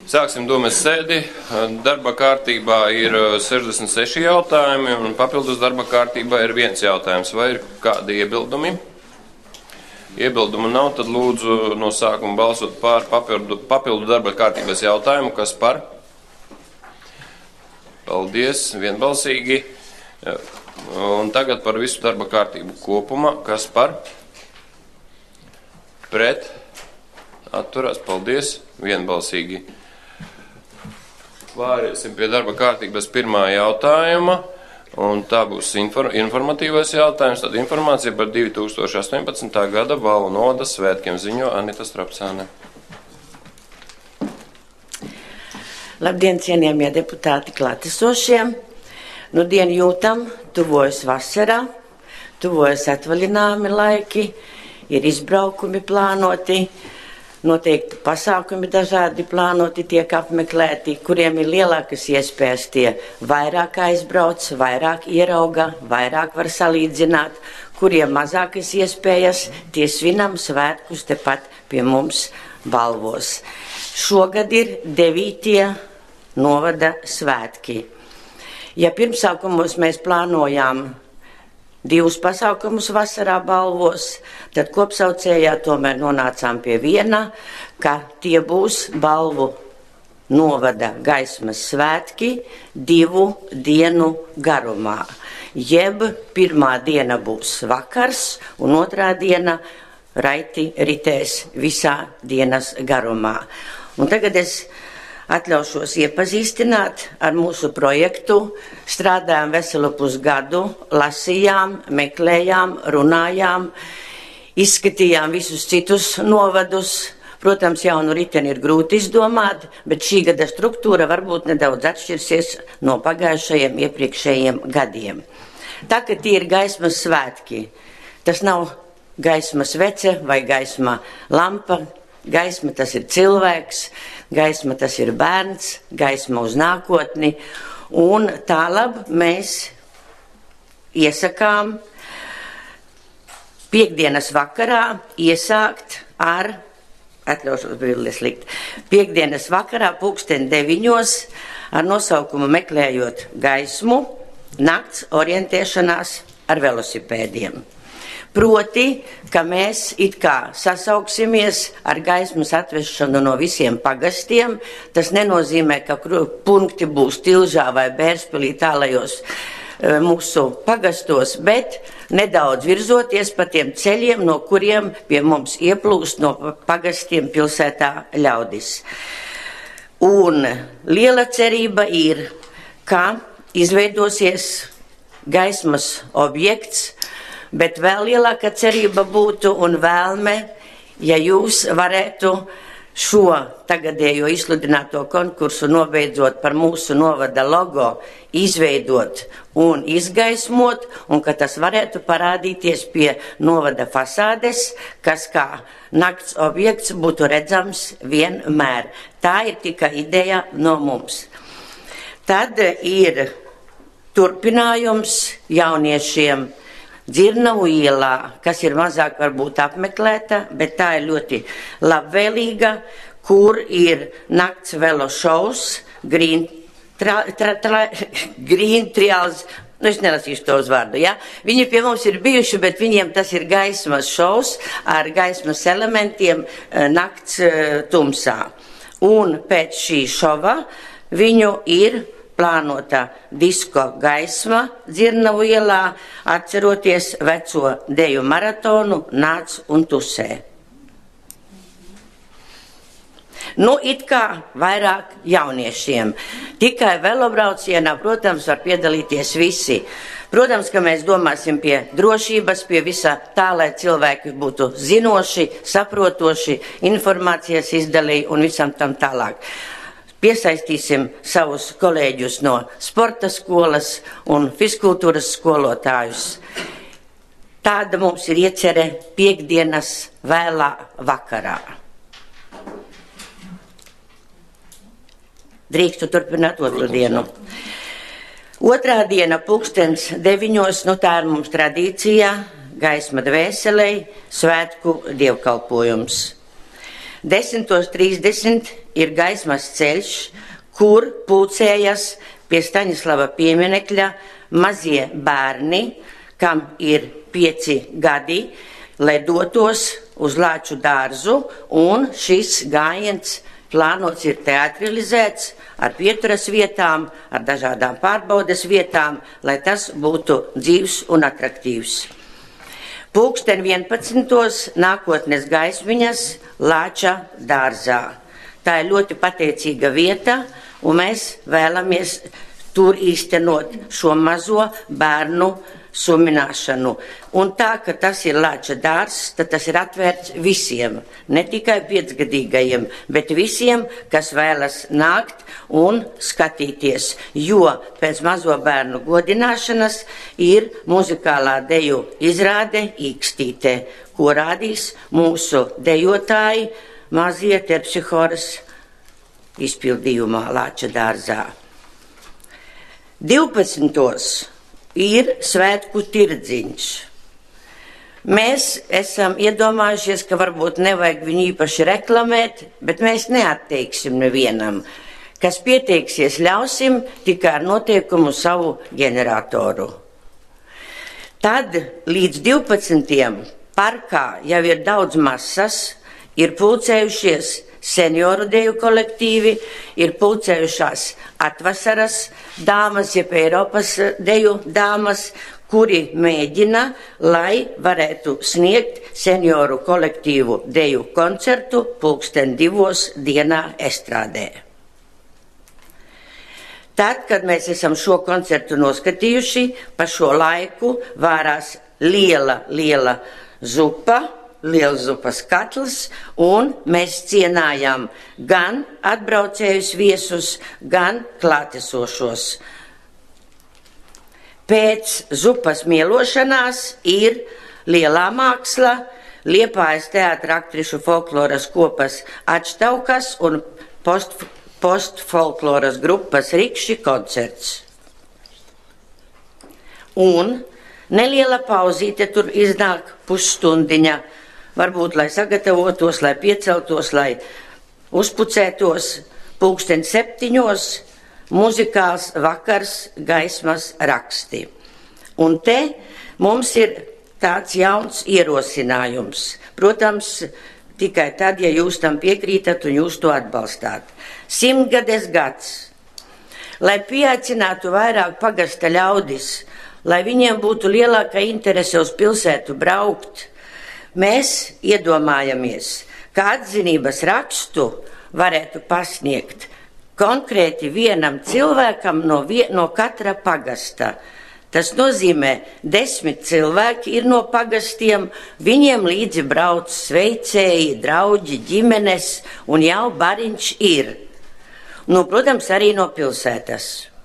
Sāksim domas sēdi. Darba kārtībā ir 66 jautājumi un papildus darba kārtībā ir viens jautājums. Vai ir kādi iebildumi? Iebildumu nav, tad lūdzu no sākuma balsot pār papildu darba kārtības jautājumu. Kas par? Paldies, vienbalsīgi. Un tagad par visu darba kārtību kopumā. Kas par? Pret? Atturās, paldies, vienbalsīgi. Pāriesim pie darba kārtības pirmā jautājuma, un tā būs informatīvais jautājums. Tad informācija par 2018. gada Balvu novadas svētkiem ziņo Anita Strapcāne. Labdien, cienījamie deputāti klātesošie. Nu dien jūtam, tuvojas vasarā, tuvojas atvaļinājumi laiki, ir izbraukumi plānoti. Noteikti pasākumi dažādi plānoti tiek apmeklēti, kuriem ir lielākas iespējas tie vairāk aizbrauc, vairāk ierauga, vairāk var salīdzināt, kuriem mazākas iespējas tie svinam svētkus tepat pie mums Balvos. Šogad ir 9. novada svētki. Ja pirmsākumos mēs plānojām 2 pasākumus vasarā Balvos, tad kopsaucējā tomēr nonācām pie viena, ka tie būs Balvu novada gaismas svētki 2 dienu garumā. Jeb pirmā diena būs vakars un otrā diena raiti ritēs visā dienas garumā. Un tagad es atļaušos iepazīstināt ar mūsu projektu. Strādājām veselu pusgadu, lasījām, meklējām, runājām, izskatījām visus citus novadus. Protams, jaunu riteni ir grūti izdomāt, bet šī gada struktūra varbūt nedaudz atšķirsies no pagājušajiem iepriekšējiem gadiem. Tā, ka tie ir gaismas svētki, tas nav gaismas vece vai gaisma lampa. Gaisma tas ir cilvēks, gaisma tas ir bērns, gaisma uz nākotni, un tālāk mēs iesakām piektdienas vakarā iesākt ar, atļaušos brilles likt, piektdienas vakarā 9:00 ar nosaukumu Meklējot gaismu, nakts orientēšanās ar velosipēdiem. Proti, ka mēs it kā sasauksimies ar gaismas atvešanu no visiem pagastiem. Tas nenozīmē, ka punkti būs Tilžā vai Bērspilī tālajos mūsu pagastos, bet nedaudz virzoties pa tiem ceļiem, no kuriem pie mums ieplūst no pagastiem pilsētā ļaudis. Un liela cerība ir, ka izveidosies gaismas objekts, bet vēl lielāka cerība būtu un vēlme, ja jūs varētu šo tagadējo izsludināto konkursu nobeidzot par mūsu novada logo izveidot un izgaismot, un ka tas varētu parādīties pie novada fasādes, kas kā nakts objekts būtu redzams vienmēr. Tā ir tikai ideja no mums. Tad ir turpinājums jauniešiem Dzirnavu ielā, kas ir mazāk varbūt apmeklēta, bet tā ir ļoti labvēlīga, kur ir nakts velo šovs, Green Trials, es nelasīšu to uzvārdu, ja? Viņi pie mums ir bijuši, bet viņiem tas ir gaismas šovs ar gaismas elementiem nakts tumsā. Un pēc šī šova viņu ir plānota disko gaisma Dzirnavu ielā, atceroties veco deju maratonu Nāc un tusē. Nu, it kā vairāk jauniešiem. Tikai velobraucienā, protams, var piedalīties visi. Protams, ka mēs domāsim pie drošības, pie visa tā, lai cilvēki būtu zinoši, saprotoši, informācijas izdalīja un visam tam tālāk. Piesaistīsim savus kolēģus no sporta skolas un fizkultūras skolotājus. Tāda mums ir iecerē piektdienas vēlā vakarā. Drīkstu turpināt otru dienu. Otrā diena 9:00, nu tā ir mums tradīcija, gaisma dvēselei, svētku dievkalpojums. 10:30 ir gaismas ceļš, kur pulcējas pie Staņislava pieminekļa mazie bērni, kam ir 5 gadi, lai dotos uz Lāču dārzu, un šis gājiens plānots ir teatralizēts ar pieturas vietām, ar dažādām pārbaudes vietām, lai tas būtu dzīvs un atraktīvs. Pulksten 11. nākotnes gaismiņas Lāča dārzā. Tā ir ļoti pateicīga vieta, un mēs vēlamies tur īstenot šo mazo bērnu sumināšanu. Un tā, ka tas ir Lāča dārzs, tad tas ir atvērts visiem, ne tikai 5-gadīgajiem, bet visiem, kas vēlas nākt un skatīties, jo pēc mazo bērnu godināšanas ir muzikālā deju izrāde Īkstīte, ko rādīs mūsu dejotāji mazie terpsihoras izpildījumā Lāča dārzā. 12. ir svētku tirdziņš. Mēs esam iedomājušies, ka varbūt nevajag viņu īpaši reklamēt, bet mēs neatteiksim nevienam. Kas pieteiksies, ļausim tikai ar noteikumu savu ģeneratoru. Tad līdz 12. parkā jau ir daudz masas, ir pulcējušies senioru deju kolektīvi, ir pulcējušās atvasaras dāmas, jeb Eiropas deju dāmas, kuri mēģina, lai varētu sniegt senioru kolektīvu deju koncertu pulksten 2 dienā estrādē. Tad, kad mēs esam šo koncertu noskatījuši, pa šo laiku vārās liela zupa, liels zupas katls, un mēs cienājam gan atbraucējus viesus, gan klātesošos. Pēc zupas mielošanās ir lielā māksla, Liepājas teātra aktrišu folkloras kopas Atštaukas un postfolkloras grupas Rikši koncerts. Un neliela pauzīte tur iznāk pusstundiņa, varbūt, lai sagatavotos, lai pieceltos, lai uzpucētos. Pulksten 7. muzikāls vakars gaismas raksti. Un te mums ir tāds jauns ierosinājums. Protams, tikai tad, ja jūs tam piekrītat un jūs to atbalstāt. 100. gads, lai pieaicinātu vairāk pagasta ļaudis, lai viņiem būtu lielāka interese uz pilsētu braukt, mēs iedomājamies, ka atzinības rakstu varētu pasniegt konkrēti vienam cilvēkam no katra pagasta. Tas nozīmē, 10 cilvēki ir no pagastiem, viņiem līdzi brauc sveicēji, draugi, ģimenes, un jau bariņš ir. Nu, protams, arī no pilsētas.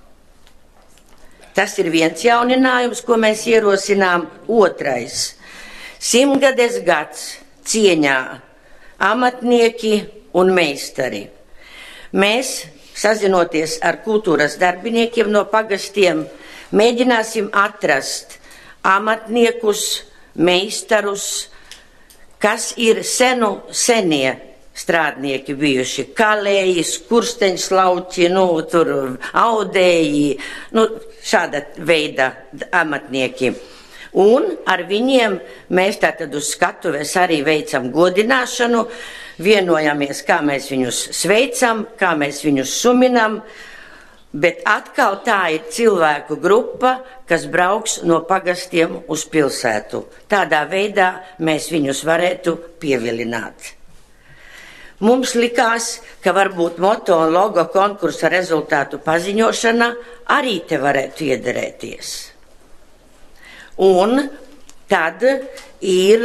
Tas ir viens jauninājums, ko mēs ierosinām. Otrais. 100. gads cieņā amatnieki un meistari. Mēs, sazinoties ar kultūras darbiniekiem no pagastiem, mēģināsim atrast amatniekus, meistarus, kas ir senie strādnieki bijuši, kalēji, skursteņslauķi, tur audēji, šāda veida amatnieki. Un ar viņiem mēs tātad uz skatuves arī veicam godināšanu, vienojamies, kā mēs viņus sveicam, kā mēs viņus suminam, bet atkal tā ir cilvēku grupa, kas brauks no pagastiem uz pilsētu. Tādā veidā mēs viņus varētu pievilināt. Mums likās, ka varbūt moto un logo konkursa rezultātu paziņošana arī te varētu iederēties. Un tad ir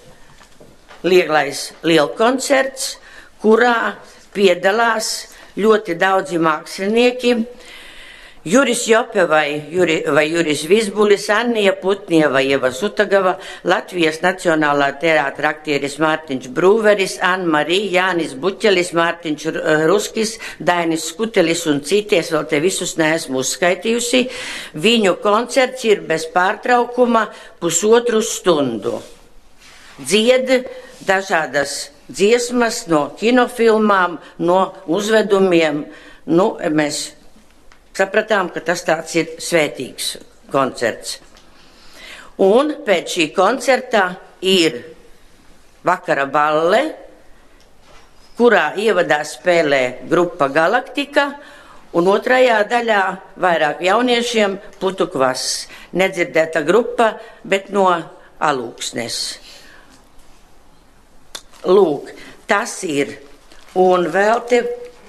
lielkoncerts, kurā piedalās ļoti daudzi mākslinieki. Juris Jope vai Juris Vizbulis, Annija Putnieva, Ieva Sutagava, Latvijas Nacionālā teātra aktieris Mārtiņš Brūveris, Anna Marija, Jānis Buķelis, Mārtiņš Ruskis, Dainis Skutelis un cities, vēl te visus neesmu uzskaitījusi. Viņu koncerts ir bez pārtraukuma 1,5 stundu. Dzied dažādas dziesmas, no kinofilmām, no uzvedumiem. Nu, mēs sapratām, ka tas tāds ir svētīgs koncerts. Un pēc šī koncerta ir vakara balle, kurā ievadā spēlē grupa Galaktika, un otrajā daļā vairāk jauniešiem putukvass. Nedzirdēta grupa, bet no Alūksnes. Lūk, tas ir. Un vēl te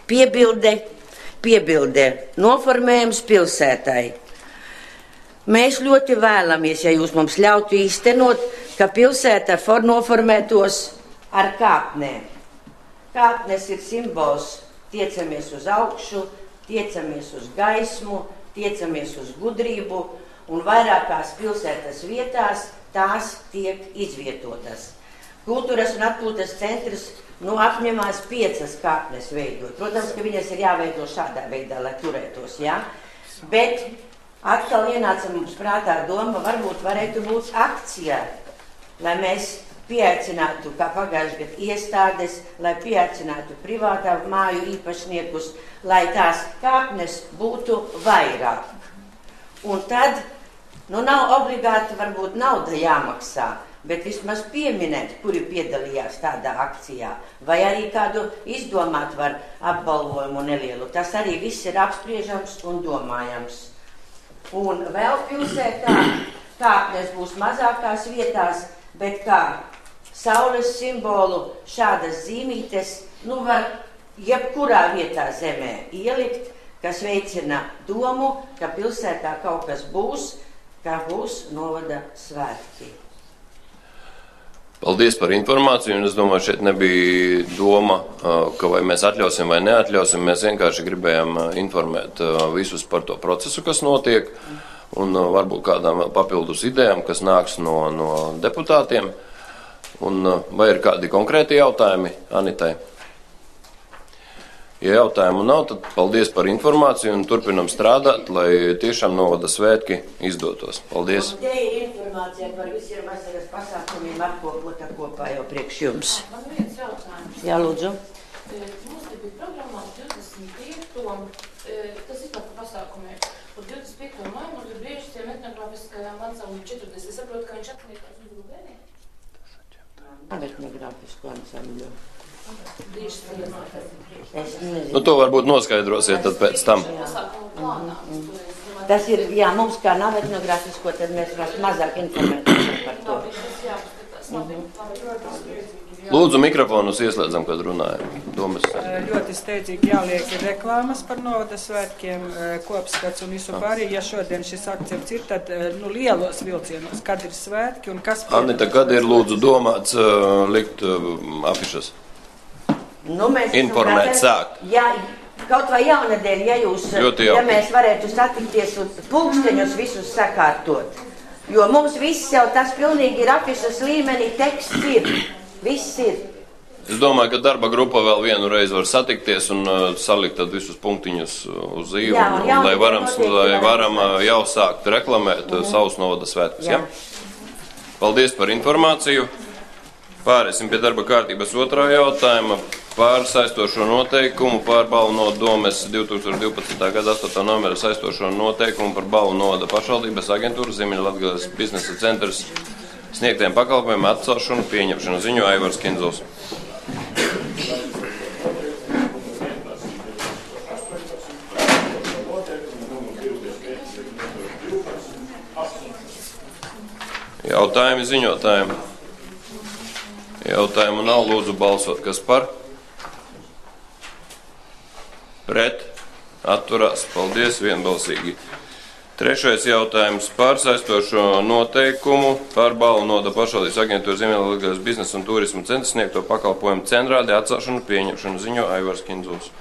piebilde noformējums pilsētai. Mēs ļoti vēlamies, ja jūs mums ļautu īstenot, ka pilsēta noformētos ar kāpnēm. Kāpnes ir simbols, tiecamies uz augšu, tiecamies uz gaismu, tiecamies uz gudrību, un vairākās pilsētas vietās tās tiek izvietotas. Kultūras un atpūtas centrs apņemās 5 kāpnes veidot. Protams, ka viņas ir jāveido šādā veidā, lai turētos, jā? Bet atkal ienāca mums prātā doma, varbūt varētu būt akcija, lai mēs pieaicinātu, kā pagājušajā gadā iestādes, lai pieaicinātu privātā māju īpašniekus, lai tās kāpnes būtu vairāk. Un tad, nav obligāti varbūt nauda jāmaksā, bet vismaz pieminēt, kuri piedalījās tādā akcijā, vai arī kādu izdomāt var apbalvojumu nelielu. Tas arī viss ir apspriežams un domājams. Un vēl pilsētā kāpnes būs mazākās vietās, bet kā saules simbolu šādas zīmītes, var jebkurā vietā zemē ielikt, kas veicina domu, ka pilsētā kaut kas būs, kā būs novada svētki. Paldies par informāciju, un es domāju, šeit nebija doma, ka vai mēs atļausim vai neatļausim, mēs vienkārši gribējām informēt visus par to procesu, kas notiek, un varbūt kādām papildus idejām, kas nāks no deputātiem, un vai ir kādi konkrēti jautājumi Anitai? Ja jautājumu nav, tad paldies par informāciju un turpinam strādāt, lai tiešām novada svētki izdotos. Paldies! Te ir informācija par visiem vasaras pasākumiem apkopota kopā jau priekš jums. Man viens jautājums. Jā, lūdzu. Mums te bija programmā 25. Tas ir par pasākumiem. Par 25. maiju mums ir briežas tiem etnogrāfiskajām ansambļu 40. Es saprotu, ka viņš atliekās uz Lubēnī? Etnogrāfisko ansambļu. To varbūt noskaidrosiet tad pēc tam. Tas ir, mums kā nav etnogrāfisko, tad mēs mazāk informēsim par to. Lūdzu, mikrofonus ieslēdzam, kad runājam. Domas. Ļoti steidzīgi jāliek reklāmas par novada svētkiem, kopskats un visu pārējo. Ja šodien šis akcepts ir, tad lielos vilcienos, kad ir svētki un kas... Anita, kad ir lūdzu domāts likt afišas? Informēt sākt. Jā, kaut vai jaunadēļ, ja mēs varētu satikties un pulksteņus visus sakārtot. Jo mums viss jau tas pilnīgi ir afišas līmenī, teksts ir. Viss ir. Es domāju, ka darba grupa vēl vienu reizi var satikties un salikt tad visus punktiņus uz zīvu, lai varam jau sākt reklamēt savus novada svētkus. Ja? Paldies par informāciju. Pārēsim pie darba kārtības otrā jautājuma par saistošo noteikumu par balvu no Domes 2012. gada 8. numera saistošo noteikumu par balvu novada pašvaldības aģentūras Ziemeļlatgales biznesa centrs sniegtiem pakalpojumiem atcelšanu pieņemšanu. Ziņo Aivars Kinzels. Jautājumi ziņotājiem. Jautājumu nav, lūdzu balsot. Kas par? Pret? Atturās. Paldies, vienbalsīgi. Trešais jautājums par saistošo noteikumu par balvu noda pašvaldības aģentūras Ziemeļlatgales biznesa un turisma centra sniegto pakalpojumu centrāli atcelšanu pieņemšanu. Ziņo Aivars Kinzuls.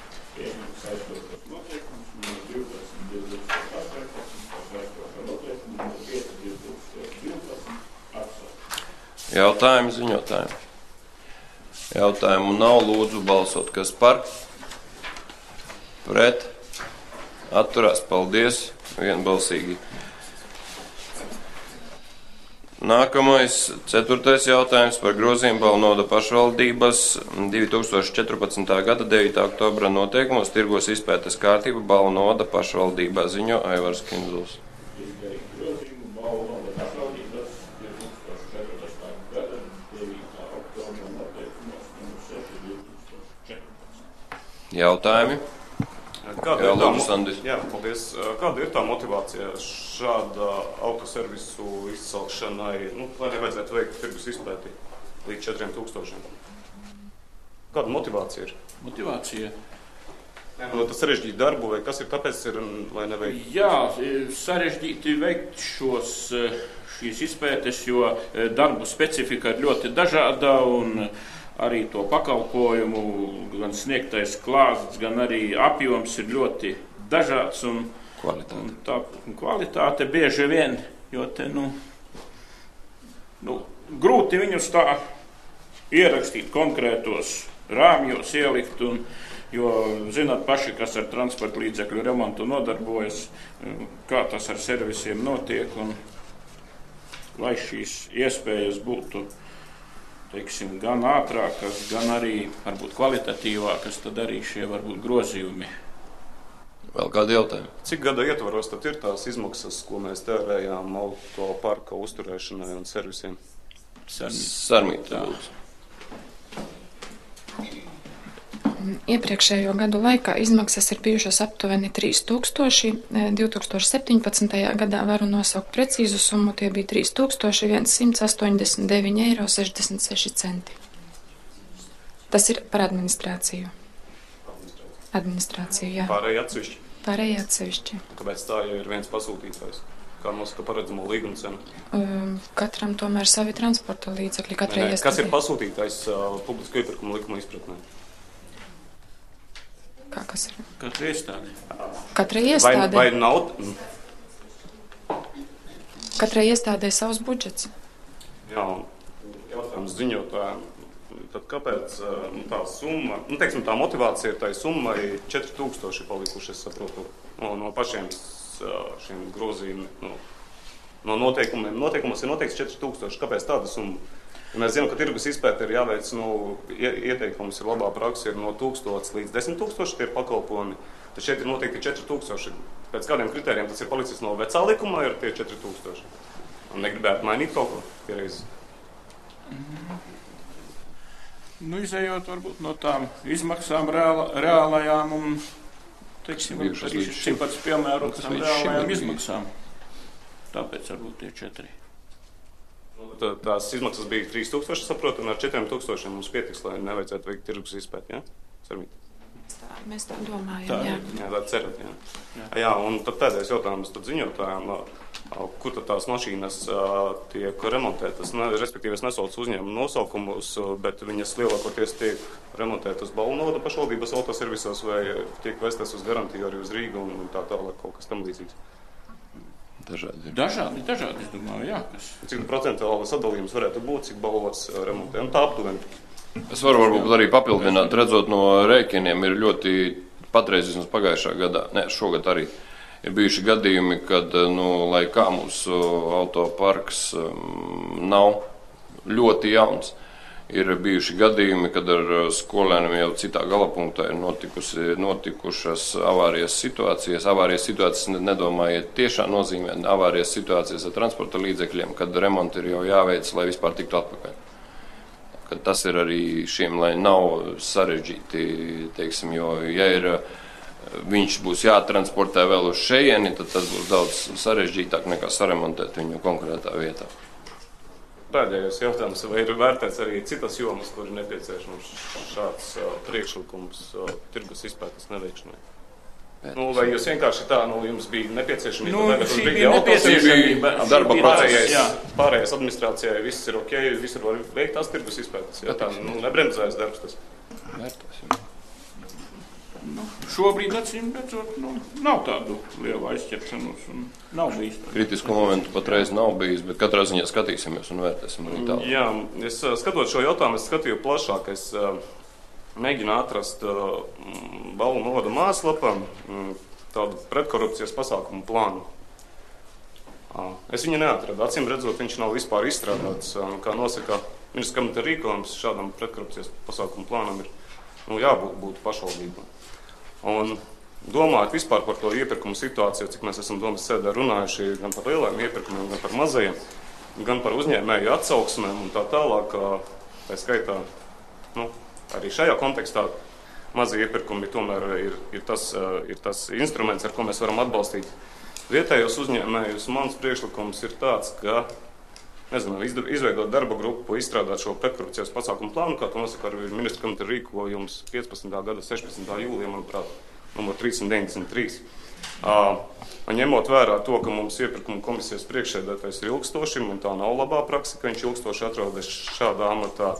Jautājumi ziņotājiem. Jautājumu nav, lūdzu balsot. Kas par? Pret? Atturās. Paldies. Vienbalsīgi. Nākamais, 4. jautājums par grozījumu balvu noda pašvaldības 2014. gada 9. oktobra noteikumos tirgos izpētes kārtība balvu noda pašvaldībā, ziņo Aivars Kinzuls. Jautājumi? Jā, lūdzu, Sandis. Jā, paldies. Kāda ir tā motivācija šāda autoservisu izcelšanai, lai nevajadzētu veikt tirgus izpēti līdz 4000? Kāda motivācija ir? Motivācija? Tas sarežģīti darbu, vai kas ir tāpēc, lai neveiktu? Jā, sarežģīti veikt šīs izpētes, jo darbu specifika ir ļoti dažāda un arī to pakalpojumu, gan sniegtais klāsts, gan arī apjoms ir ļoti dažāds. Un tā kvalitāte bieži vien, jo te, grūti viņus tā ierakstīt konkrētos rāmjos, ielikt, jo zināt paši, kas ar transporta līdzekļu remontu nodarbojas, kā tas ar servisiem notiek, un lai šīs iespējas būtu, teiksim, gan ātrākas, gan arī varbūt kvalitatīvākas, tad arī šie varbūt grozījumi. Vēl kādi jautājumi? Cik gada ietvaros tad ir tās izmaksas, ko mēs tērējām autoparka uzturēšanai un servisiem? Sarmīta, lūdzu. Iepriekšējo gadu laikā izmaksas ir bijušas aptuveni 3000. 2017. gadā varu nosaukt precīzu summu, tie bija 3189,66 eiro. Tas ir par administrāciju. Administrāciju, jā. Pārējie atsevišķi? Pārējie atsevišķi. Kāpēc tā, ja ir viens pasūtītājs? Kā nosaka paredzamo līguma cenu? Katram tomēr savi transporta līdzekļi. Kas ir pasūtītājs publisko iepirkumu likuma izpratnē? Kā kas ir? Katra iestāde. Katrai iestādē. Vai nav? Katrai iestādē savs budžets. Jā, jautājums ziņotājiem. Tad kāpēc tā summa, teiksim, tā motivācija ir tai summai 4000 palikuši, es saprotu, no pašiem šiem grozījumiem, no noteikumiem. Noteikumos ir noteikts 4000. Kāpēc tāda summa? Mēs zinām, ka tirgus izpēte ir jāveic, ieteikums ir labā praksa, ir no 1000 līdz 10 000 tie pakalpojumi. Tad šeit ir noteikti 4000. Pēc kādiem kritērijiem tas ir palicis no vecā likuma, ir tie 4000. Un negribētu mainīt kaut ko piereizi. Izējot varbūt no tām izmaksām reālajām un, teiksim, arī šis piemērot tām reālajām izmaksām. Tāpēc varbūt tie 4. Tās izmaksas bija 3000, saprotu, un ar 4000 mums pietiks, lai nevajadzētu veikt tirgus izpēti, jā? Sarmīt? Mēs tā domājam, jā. Jā, tā cerat, jā. Jā, un tad pēdējais jautājums tad ziņotājiem, kur tad tās mašīnas tiek remontētas, respektīvi es nesaucu uzņēmumu nosaukumus, bet viņas lielākoties tiek remontētas Balvnoda pašvaldības autoservisos vai tiek vestas uz garantiju arī uz Rīgu un tā tālāk kaut kas tam līdzīgs. Dažādi, es domāju, jā. Cik procentuāli sadalījums varētu būt, cik balvos remontē, un tā aptuveni? Es varu varbūt arī papildināt, redzot no rēķiniem ir ļoti patreiz vismaz pagājušā gadā, šogad arī ir bijuši gadījumi, kad, lai kā mūsu autoparks nav ļoti jauns, ir bijuši gadījumi, kad ar skolēniem jau citā galapunktā ir notikušas avārijas situācijas. Avārijas situācijas nedomājiet tiešā nozīmē, avārijas situācijas ar transporta līdzekļiem, kad remonti ir jau jāveic, lai vispār tiktu atpakaļ. Kad tas ir arī šiem, lai nav sarežģīti, teiksim, jo ja viņš būs jātransportē vēl uz šejieni, tad tas būs daudz sarežģītāk nekā saremontēt viņu konkrētā vietā. Pēdējais jautājums, vai ir vērtēts arī citas jomas, kur ir nepieciešams šāds priekšlikums tirgus izpētes neveikšanai? Vai jūs vienkārši tā, jums bija nepieciešamība, šī bija nepieciešamība, darba process, pārējais administrācijai, viss ir ok, visur var veikt tās tirgus izpētes, ja tā nebremzējas darbs tas? Vērtēs, jā. Šobrīd, acīm redzot, nav tādu lielu aizķeršanos un nav bijis. Kritisku momentu patreiz nav bijis, bet katrā ziņā skatīsimies un vērtēsim arī tālāk. Jā, es skatot šo jautājumu, es skatīju plašāk, es mēģinu atrast Balvnoda mājaslapā tādu pretkorupcijas pasākumu plānu. Es viņu neatradu. Acīm redzot, viņš nav vispār izstrādāts. Kā nosaka Ministrs kabineta rīkojums, šādam pretkorupcijas pasākumu plānam ir jābūt pašvaldībām. Un domājot vispār par to iepirkumu situāciju, cik mēs esam domas sēdē runājuši gan par lielajiem iepirkumiem, gan par mazajiem, gan par uzņēmēju atsauksmēm un tā tālāk, tā skaitā, arī šajā kontekstā mazie iepirkumi tomēr ir tas instruments, ar ko mēs varam atbalstīt vietējos uzņēmējus. Mans priekšlikums ir tāds, ka izveidot darba grupu, izstrādāt šo pretkorupcijas pasākumu plānu, kā to nosaka arī Ministra kabineta rīkojums 15. gada 16. jūlijā, manuprāt, numur 393. Ņemot vērā to, ka mums iepirkuma komisijas priekšsēdētājs ir ilgstoši, un tā nav labā praksa, ka viņš ilgstoši atrodas šādā amatā,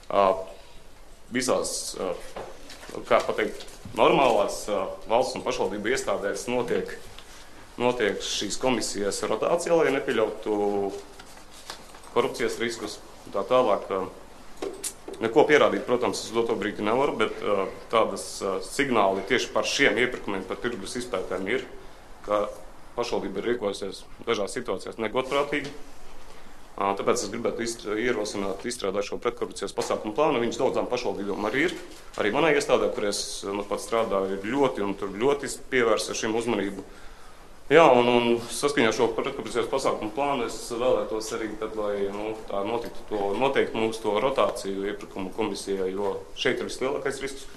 visās, kā pateikt, normālās valsts un pašvaldību iestādēs notiek šīs komisijas rotācija, lai nepieļautu korupcijas riskus un tā tālāk. Neko pierādīt, protams, uz doto brīdi nevaru, bet tādas signāli tieši par šiem iepirkumiem, par tirgus izpētēm ir, ka pašvaldība ir rīkojusies dažās situācijās negodprātīgi. Tāpēc es gribētu ierosināt, izstrādāt šo pretkorupcijas pasākumu plānu. Viņš daudzām pašvaldībām arī ir. Arī manai iestādē, kur es pats strādāju, ir ļoti pievērsa šim uzmanību. Jā, un saskaņā šo pretkorupcijas pasākumu plānu es vēlētos arī, tad, lai tā noteikti mūsu to rotāciju iepirkumu komisijai, jo šeit ir vislielākais risks,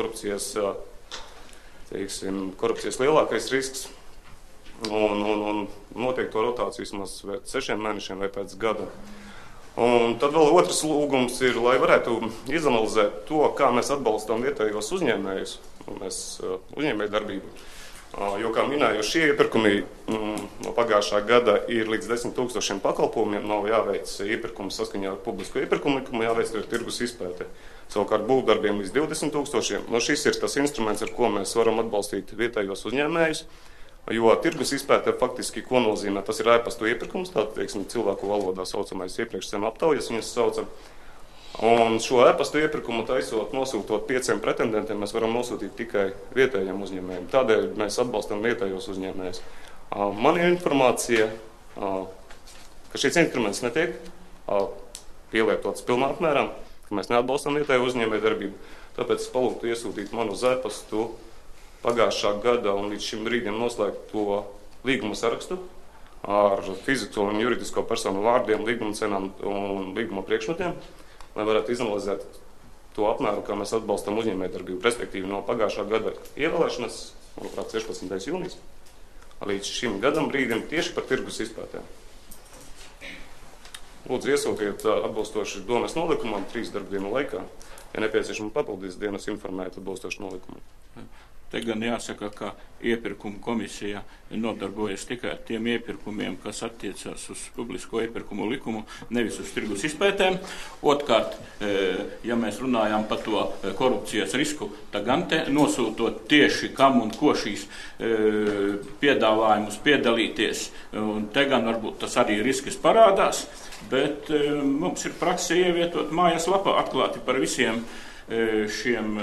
korupcijas lielākais risks, un noteikti to rotāciju vismaz 6 mēnešiem vai pēc gada. Un tad vēl otrs lūgums ir, lai varētu izanalizēt to, kā mēs atbalstām vietējos uzņēmējus, uzņēmēju darbību. Jo, kā minēju, šie iepirkumi no pagājušā gada ir līdz 10 000 pakalpojumiem, nav jāveic iepirkums saskaņā ar publisko iepirkumu likumu, jāveic ir tirgus izpēte. Savukārt būvdarbiem līdz 20 000. Šis ir tas instruments, ar ko mēs varam atbalstīt vietējos uzņēmējus, jo tirgus izpēte faktiski, ko nozīmē, tas ir ēpastu iepirkums, tātad, cilvēku valodā saucamais iepriekš zem aptaujas viņas sauca. Un šo ēpastu iepirkumu nosūtot 5 pretendentiem, mēs varam nosūtīt tikai vietējiem uzņēmējiem. Tādēļ mēs atbalstam vietējos uzņēmējus. Man ir informācija, ka šis instruments netiek pielietots pilnā apmērā, ka mēs neatbalstam vietēju uzņēmēju darbību. Tāpēc es palūgtu iesūtīt manu uz ēpastu pagājušā gada un līdz šim brīdim noslēgt to līgumu sarakstu ar fizisko un juridisko personu vārdiem, līguma cenām un līguma priekšmetiem, lai varētu izanalizēt to apmēru, kā mēs atbalstam uzņēmējdarbību, respektīvi no pagājušā gada ievēlēšanas, manuprāt, 16. jūnijas, līdz šim gadam brīdim tieši par tirgus izpētēm. Lūdzu, iesūtiet atbilstoši domes nolikumam 3 darbdienu laikā, ja nepieciešama papildus dienas informēt atbilstoši nolikumam. Te gan jāsaka, ka iepirkuma komisija nodarbojas tikai ar tiem iepirkumiem, kas attiecās uz publisko iepirkumu likumu, nevis uz tirgus izpētēm. Otkārt, ja mēs runājām par to korupcijas risku, tad gan te nosūtot tieši kam un ko šīs piedāvājumus piedalīties, un te gan varbūt tas arī risks parādās, bet mums ir prakse ievietot mājaslapā atklāti par visiem šiem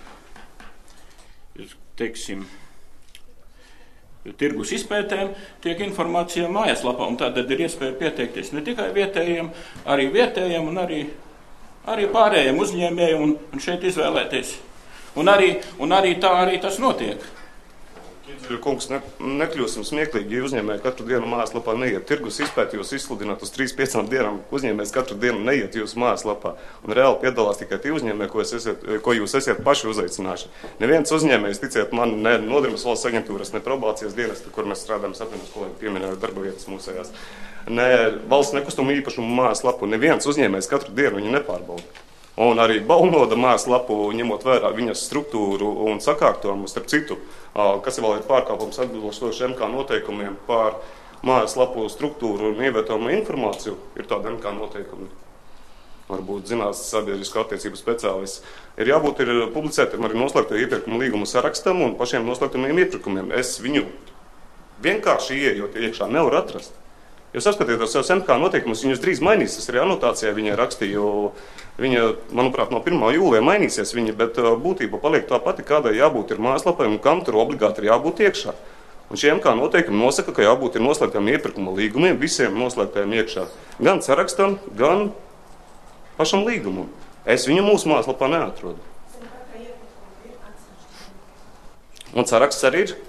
tirgus izpētēm, tiek informācija mājaslapā, un tātad ir iespēja pieteikties ne tikai vietējiem, un arī pārējiem uzņēmējiem, un šeit izvēlēties. Un arī tā arī tas notiek. Kungs, nekļūsim smieklīgi, ja uzņēmēji katru dienu mājaslapā neiet. Tirgus izpēti jūs izsludināt uz 3-5 dienām, uzņēmējs katru dienu neiet jūsu mājaslapā. Un reāli piedalās tikai tie uzņēmēji, ko jūs esiet paši uzaicinājuši. Neviens uzņēmējs, ticiet man, ne Nodarbības valsts aģentūras, ne probācijas dienesta, kur mēs strādājam, atvainojos, kolēģi pieminēja darba vietas mūsējās, ne valsts nekustumu īpašumu mājaslapu, neviens uzņēmējs katru dienu viņu nepārbauda. Un arī Balnoda mājaslapu, ņemot vērā viņas struktūru un sakārtojumu, starp citu, kas vēl ir pārkāpums atbilstoši MK noteikumiem par mājaslapu struktūru un ievietojumu informāciju, ir tāda MK noteikumi. Varbūt zinās sabiedrisko attiecību speciālists. Ir jābūt publicētiem arī noslēgto iepirkumu līgumu sarakstam un pašiem noslēgtamiem iepirkumiem. Es viņu vienkārši ieejot iekšā nevaru atrast. Jūs apskatieties savus MK noteikumus, viņus drīz mainīs, tas arī anotācijā viņa rakstīja, jo viņa, manuprāt, no 1. jūlijā mainīsies viņa, bet būtība paliek tā pati, kādai jābūt ir mājaslapai un kam tur obligāti ir jābūt iekšā. Un šie MK noteikumi nosaka, ka jābūt ir noslēgtiem iepirkuma līgumiem, visiem noslēgtiem iekšā. Gan sarakstam, gan pašam līgumam. Es viņu mūsu mājaslapā neatrodu. Un saraksts arī ir?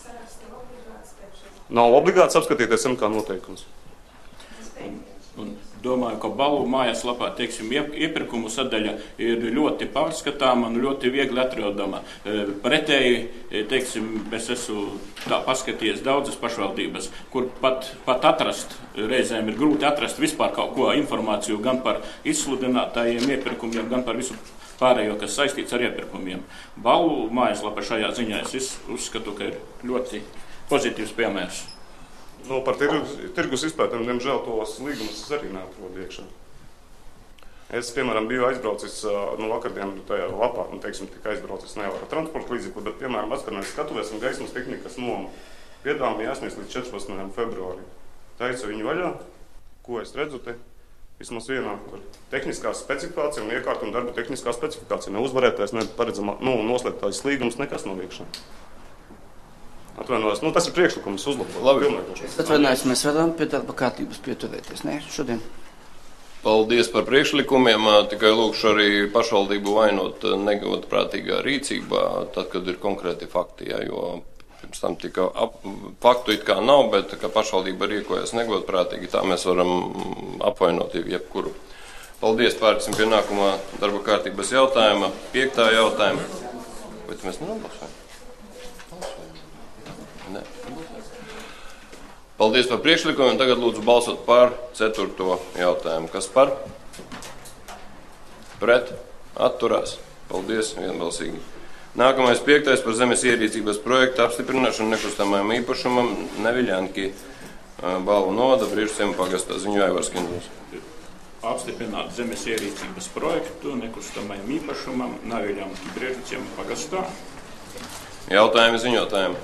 Nav obligāts apskatīties MK noteikumus. Un domāju, ka Balu mājaslapā, teiksim, iepirkumu sadaļa ir ļoti pārskatāma un ļoti viegli atrodama. Pretēji, teiksim, es esmu tā paskatījies daudzas pašvaldības, kur pat atrast, reizēm ir grūti atrast vispār kaut ko informāciju gan par izsludinātājiem iepirkumiem, gan par visu pārējo, kas saistīts ar iepirkumiem. Balu mājaslapa šajā ziņā es uzskatu, ka ir ļoti pozitīvs piemērs. Par tirgus izpētēm, diemžēl, tos līgumus es arī neatrodu iekšā. Es, piemēram, biju aizbraucis vakardien tajā lapā, teiksim, tika aizbraucis ne ar transporta līdzekli, bet, piemēram, atskaņojas skatuves un gaismas tehnikas nomu. Piedāvājumi jāsniedz līdz 14. februārim. Taisu viņu vaļā, ko es redzu te? Vismaz vienā tehniskā specifikācija un iekārta un darba tehniskā specifikācija. Neuzvarētais, neparedzamā, noslēgtājs līgums, nekas nav iekšā. Atvainojos, tas ir priekšlikums uzlabot. Labi. Atvainojos, mēs varam pie darba kārtības pieturēties, ne? Šodien. Paldies par priekšlikumiem. Tikai lūkšu arī pašvaldību vainot negodprātīgā rīcībā, tad, kad ir konkrēti fakti, jo pirms tam tika faktu it kā nav, bet ka pašvaldība rīkojas negodprātīgi, tā mēs varam apvainot jebkuru. Paldies, pārēsim pie nākamā darba kārtības jautājuma, 5. jautājuma. Bet mēs nenobalsojam? Nē. Paldies par priekšlikumu. Tagad lūdzu balsot par 4. jautājumu. Kas par? Pret? Atturās? Paldies, vienbalsīgi. Nākamais 5. par zemes ierīcības projektu apstiprināšanu nekustamajam īpašumam Neviļanki Balu novada Brīžusiem pagastā. Ziņoja Aivars Kindls. Apstiprināt zemes ierīcības projektu nekustamajam īpašumam Neviļanki Brīžusiem pagastā. Jautājumi ziņotājiem.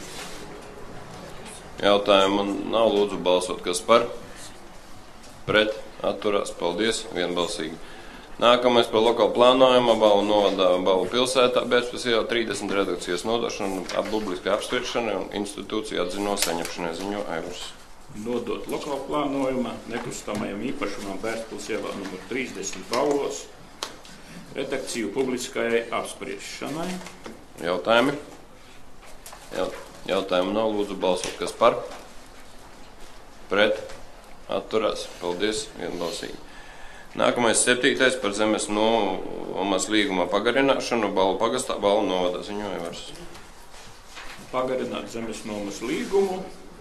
Jautājumu nav, lūdzu balsot, kas par, pret, atturās, paldies, vienbalsīgi. Nākamais par lokālu plānojumu Balu novadā Balu pilsētā Bērzpils ielā 30 redakcijas nodošanu, publiskai apspriešanai un institūciju atzino saņemšanai, ziņo Aivars. Nodot lokālu plānojumu nekustamajam īpašumam Bērzpils ielā numur 30 Balos redakciju publiskai apspriešanai. Jautājumi? Jautājumu nav, lūdzu balsot, kas par, pret, atturās, paldies, vienbalsīgi. Nākamais 7. par zemes nomas līguma pagarināšanu Balu pagastā Balu novada, ziņoja Aivars. Pagarināt zemes nomas līgumu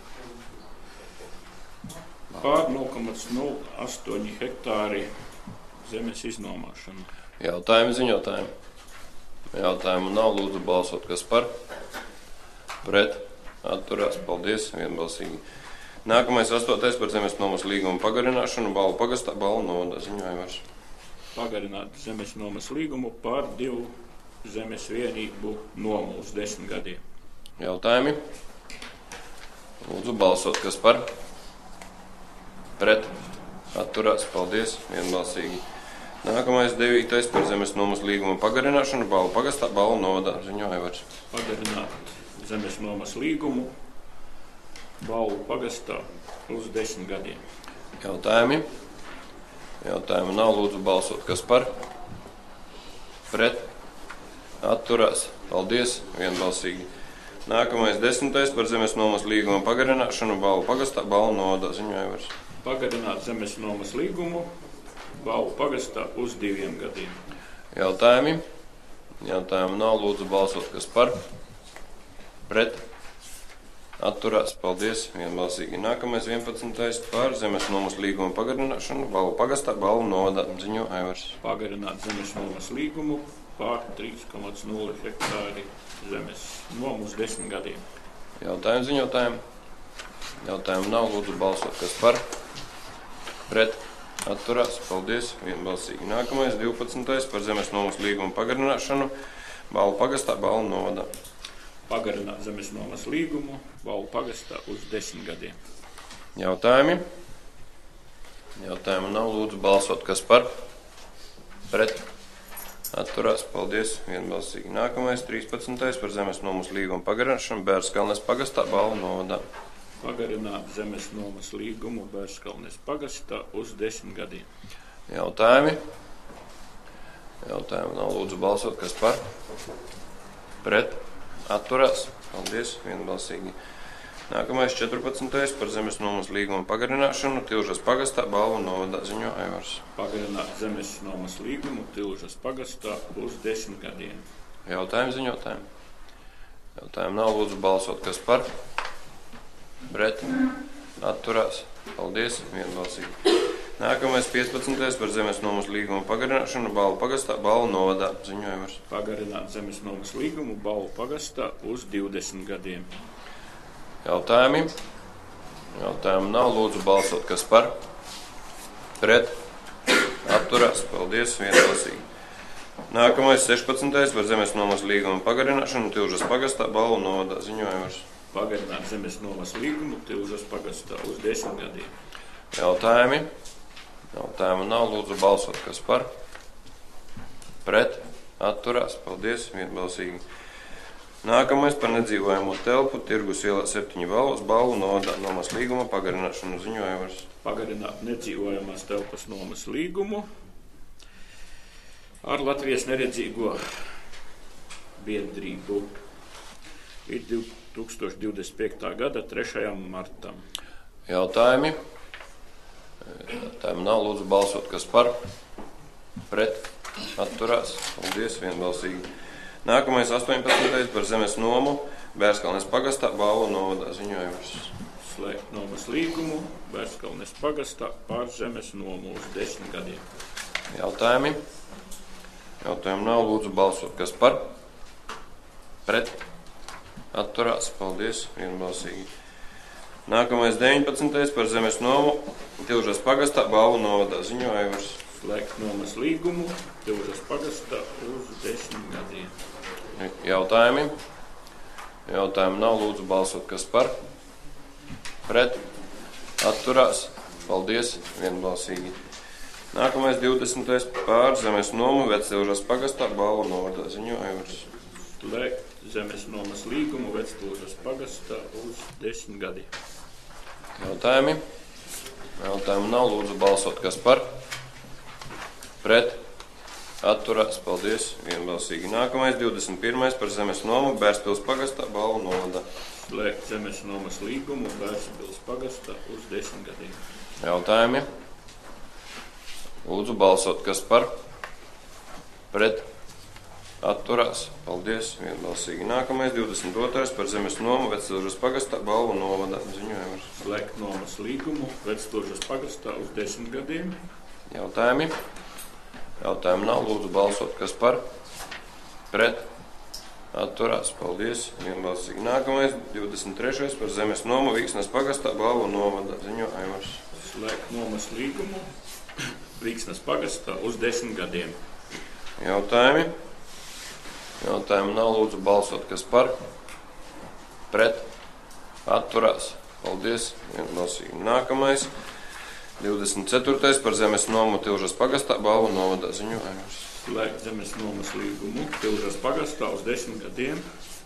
pār 0,08 hektāri zemes iznomāšanu. Jautājumi ziņotājiem. Jautājumu nav, lūdzu balsot, kas par, pret, atturās, paldies, vienbalsīgi. Nākamais 8. par zemes nomas līgumu pagarināšanu Balu pagastā Balu novada, ziņoja Aivars. Pagarināt zemes nomas līgumu pār 2 zemes vienību nomu uz 10 gadiem. Jautājumi? Lūdzu balsot, kas par, pret, atturās, paldies, vienbalsīgi. Nākamais 9. par zemes nomas līgumu pagarināšanu Balu pagastā Balu novada, ziņoja Aivars. Pagarināt zemes nomas līgumu Balu pagastā uz 10 gadiem. Jautājumi? Jautājumu nav, lūdzu balsot, kas par, pret, atturās, paldies, vienbalsīgi. Nākamais 10. par zemes nomas līgumu pagarināšanu Balu pagastā Balu novada, ziņoja Aivars. Pagarināt zemes nomas līgumu Balu pagastā uz 2 gadiem. Jautājumi? Jautājumu nav, lūdzu balsot, kas par, pret, atturās, paldies, vienbalsīgi. Nākamais 11. par zemes nomas līgumu pagarināšanu Balu pagastā Balu novada, ziņo Aivars. Pagarināt zemes nomas līgumu pār 3,0 hektāri zemes nomu uz 10 gadiem. Jautājumu ziņotājiem? Jautājumu nav, lūdzu balsot, kas par, pret, atturās, paldies, vienbalsīgi. Nākamais 12. par zemes nomas līgumu pagarināšanu Balu pagastā Balu novada. Pagarināt zemes nomas līgumu Balu pagastā uz 10 gadiem. Jautājumi? Jautājumu nav, lūdzu balsot, kas par, pret, Atturās, paldies, vienbalsīgi. Nākamais 13. par zemes nomas līgumu pagarināšanu Bērskalnes pagastā Balvu novadā. Pagarināt zemes nomas līgumu Bērskalnes pagastā uz 10 gadiem. Jautājumi? Jautājumi nav. Lūdzu balsot, kas par? Pret? Atturās, paldies, vienbalsīgi. Nākamais 14. par zemes nomas līgumu pagarināšanu Tilžas pagastā Balvu novadā. Ziņo Aivars. Pagarināt zemes nomas līgumu Tilžas pagastā uz 10 gadiem. Jautājumi, ziņotājumi? Jautājumi nav. Lūdzu balsot, kas par? Pret? Atturās, paldies, vienbalsīgi. Nākamais 15. par zemes nomas līgumu pagarināšanu Balvu pagastā Balvu novadā. Ziņo Aivars. Pagarināt zemes nomas līgumu Balvu pagastā uz 20 gadiem. Jautājumi? Jautājumi nav. Lūdzu balsot, kas par? Pret? Atturās. Paldies, vienbalsīgi. Nākamais 16. par zemes nomas līgumu pagarināšanu Tilžas pagastā Balvu novadā. Ziņo Aivars. Pagarināt zemes nomas līgumu Tilžas pagastā uz 10 gadiem. Jautājumi? Jautājumi nav. Lūdzu balsot, kas par? Pret? Atturās. Paldies, vienbalsīgi. Nākamais par nedzīvojamo telpu Tirgus ielā 7 Valvas Balvu novadā nomas līguma pagarināšanu. Ziņo Aivars. Pagarināt nedzīvojamās telpas nomas līgumu ar Latvijas neredzīgo biedrību ir 2025. gada 3. martam. Jautājumi? Jautājumi nav. Lūdzu balsot, kas par? Pret? Atturās. Paldies, vienbalsīgi. Nākamais 18. par zemes nomu Bērskalnes pagastā Balvu novadā. Ziņo Aivars. Slēgt nomas līgumu Bērskalnes pagastā pār zemes nomu uz 10 gadiem. Jautājumi? Jautājumi nav. Lūdzu balsot, kas par? Pret? Atturās. Paldies, vienbalsīgi. Nākamais 19. par zemes nomu Tilžas pagastā Balvu novadā. Ziņo Aivars. Slēgt nomas līgumu Tilžas pagastā uz 10 gadiem. Jautājumi? Jautājumi nav. Lūdzu balsot, kas par? Pret? Atturās. Paldies, vienbalsīgi. Nākamais 20. pār zemes nomu Vectilžas pagastā Balvu novadā. Ziņo Aivars. Slēgt zemes nomas līgumu Vectilžas pagastā uz 10 gadiem. Jautājumi? Jautājumi nav. Lūdzu balsot, kas par? Pret? Atturās. Paldies, vienbalsīgi. Nākamais 21. par zemes nomu Bērspils pagastā Balvu novadā. Slēgt zemes nomas līgumu Bērspils pagastā uz 10 gadiem. Jautājumi? Lūdzu balsot, kas par? Pret? Atturās. Paldies, vienbalsīgi. Nākamais 22. par zemes nomu Vectilžas pagastā Balvu novadā. Ziņo Aivars. Slēgt nomas līgumu Vectilžas pagastā uz 10 gadiem. Jautājumi? Jautājumi nav. Lūdzu balsot, kas par? Pret? Atturās. Paldies, vienbalsīgi. Nākamais 23. par zemes nomu Vīksnes pagastā Balvu novadā. Ziņo Aivars. Slēgt nomas līgumu Vīksnes pagastā uz 10 gadiem. Jautājumi? Jautājumi nav. Lūdzu balsot, kas par? Pret? Atturās. Paldies, vienbalsīgi. Nākamais 24. par zemes nomu Tilžas pagastā Balvu novadā. Ziņo Aivars. Slēgt zemes nomas līgumu Tilžas pagastā uz 10 gadiem.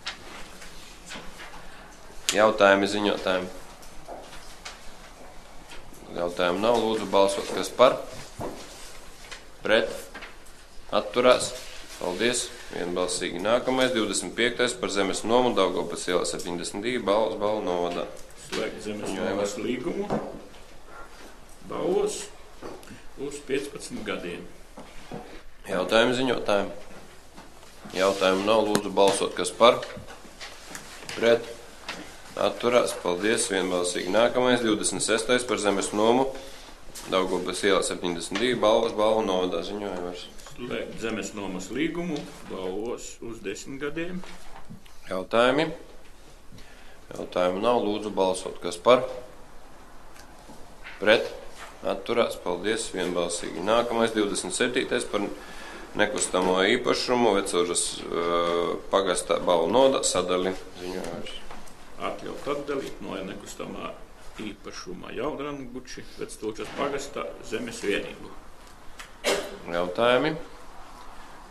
Jautājumi, ziņotājumi? Jautājumi nav. Lūdzu balsot, kas par? Pret? Atturās. Paldies, vienbalsīgi. Nākamais 25. par zemes nomu Daugavpils ielā 72 Balvu novadā. Slēgt zemes nomas līgumu Balvos uz 15 gadiem. Jautājumi, ziņotājumi? Jautājumi nav. Lūdzu balsot, kas par? Pret? Atturās. Paldies, vienbalsīgi. Nākamais 26. par zemes nomu Daugavpils ielā 72 Balvu novadā. Ziņo Aivars. Slēgt zemes nomas līgumu Balvos uz 10 gadiem. Jautājumi? Jautājumi nav. Lūdzu balsot, kas par? Pret? Atturās. Paldies, vienbalsīgi. Nākamais 27. par nekustamo īpašumu Vectilžas pagastā Balvu novadā sadali. Ziņo Aivars. Atļaut atdalīt no nekustamā īpašuma Jaunranguči Vectilžas pagastā zemes vienību. Jautājumi?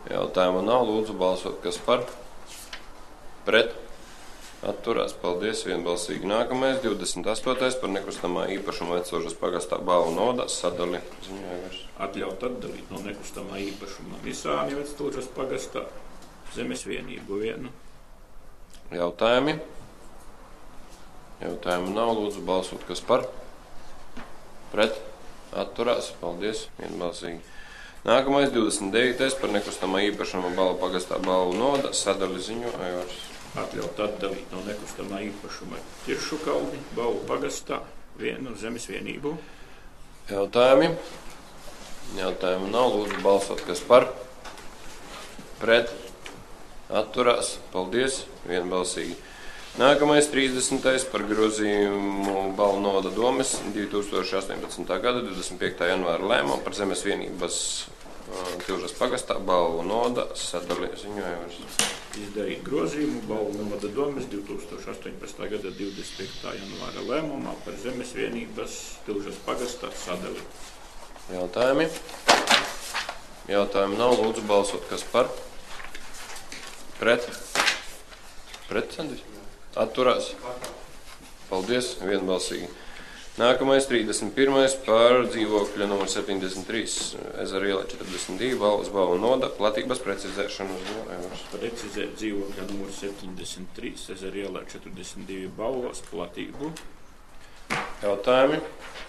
Jautājumu nav, lūdzu balsot, kas par, pret, atturās, paldies, vienbalsīgi. Nākamais, 28. par nekustamā īpašuma Vecūžas pagastā balvu noda sadali ziņojums. Atļaut atdalīt no nekustamā īpašuma Misāņu Vecūžas pagastā zemes vienību vienu. Jautājumi? Jautājumu nav, lūdzu balsot, kas par, pret, atturās, paldies, vienbalsīgi. Nākamais, 29. par nekustamā īpašuma balvu pagastā balvu noda sadali ziņojums. Atļaut atdalīt no nekustamā īpašuma Ķiršu kalni balvu pagastā vienu zemes vienību. Jautājumi? Jautājumu nav, lūdzu balsot, kas par, pret, atturās, paldies, vienbalsīgi. Nākamais 30. par grozījumu balvu noda domes 2018. gada 25. janvāra lēmumu par zemes vienības Tilžas pagastā balvu noda sadali ziņojums. Izdarīt grozījumu balvu noda domes 2018. gada 25. janvāra lēmumā par zemes vienības Tilžas pagastā sadali. Jautājumi? Jautājumu nav, lūdzu balsot, kas par, pret, Sandis? Atturās. Paldies, vienbalsīgi. Nākamais 31. par dzīvokļa numur 73, Ezera iela 42, balvu noda, platības precizēšanu ziņojums. Precizēt dzīvokļa numur 73, Ezera iela 42, balvos platību. Jautājumi?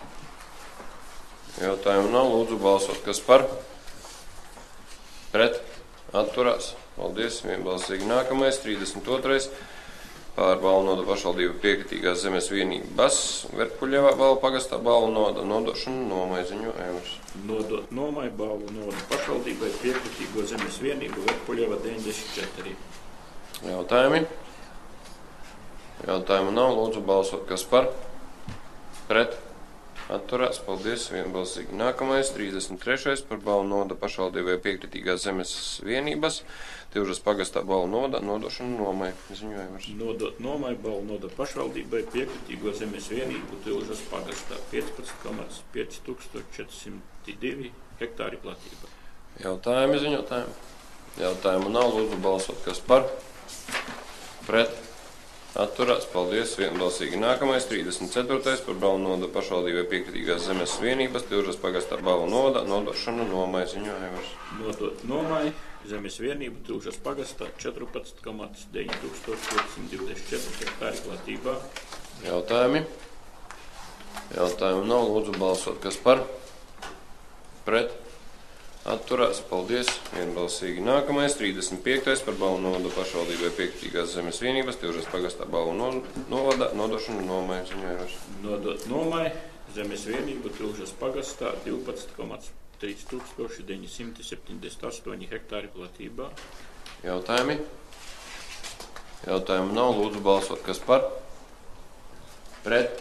Jautājumu nav, lūdzu balsot, kas par, pret, atturās. Paldies, vienbalsīgi. Nākamais 32. Pār balvu noda pašvaldību piekritīgās zemes vienības Verkuļevā balvu pagastā balvu noda nodošanu nomai ziņojums. Nodot nomai balvu noda pašvaldībai piekritīgo zemes vienību Verkuļeva 94. Jautājumi? Jautājumu nav, lūdzu balsot, kas par, pret, atturās, paldies, vienbalsīgi. Nākamais 33. par balvu noda pašvaldībai piekritīgās zemes vienības Tilžas pagastā balvu noda nodošanu nomai ziņojums. Nodot nomai balvu noda pašvaldībai piekritīgo zemes vienību Tilžas pagastā 15,5402 hektāri platība. Jautājumi ziņotājumi? Jautājumu nav, lūdzu balsot, kas par, pret, atturās, paldies, vienbalsīgi. Nākamais 34. par balvu noda pašvaldībai piekritīgās zemes vienības Tilžas pagastā balvu noda nodošanu nomai ziņojums. Nodot nomai zemes vienību Tilžas pagastā 14,9524 hektāri platībā. Jautājumi? Jautājumu nav, lūdzu balsot, kas par, pret, atturās, paldies, vienbalsīgi. Nākamais 35. par balvu noda pašvaldībai piekritīgās zemes vienības Tilžas pagastā balvu novada nodošanu nomai ziņojums. Nodot nomai zemes vienību Tilžas pagastā 12,3978 hektāri platībā. Jautājumi? Jautājumu nav, lūdzu balsot, kas par, pret,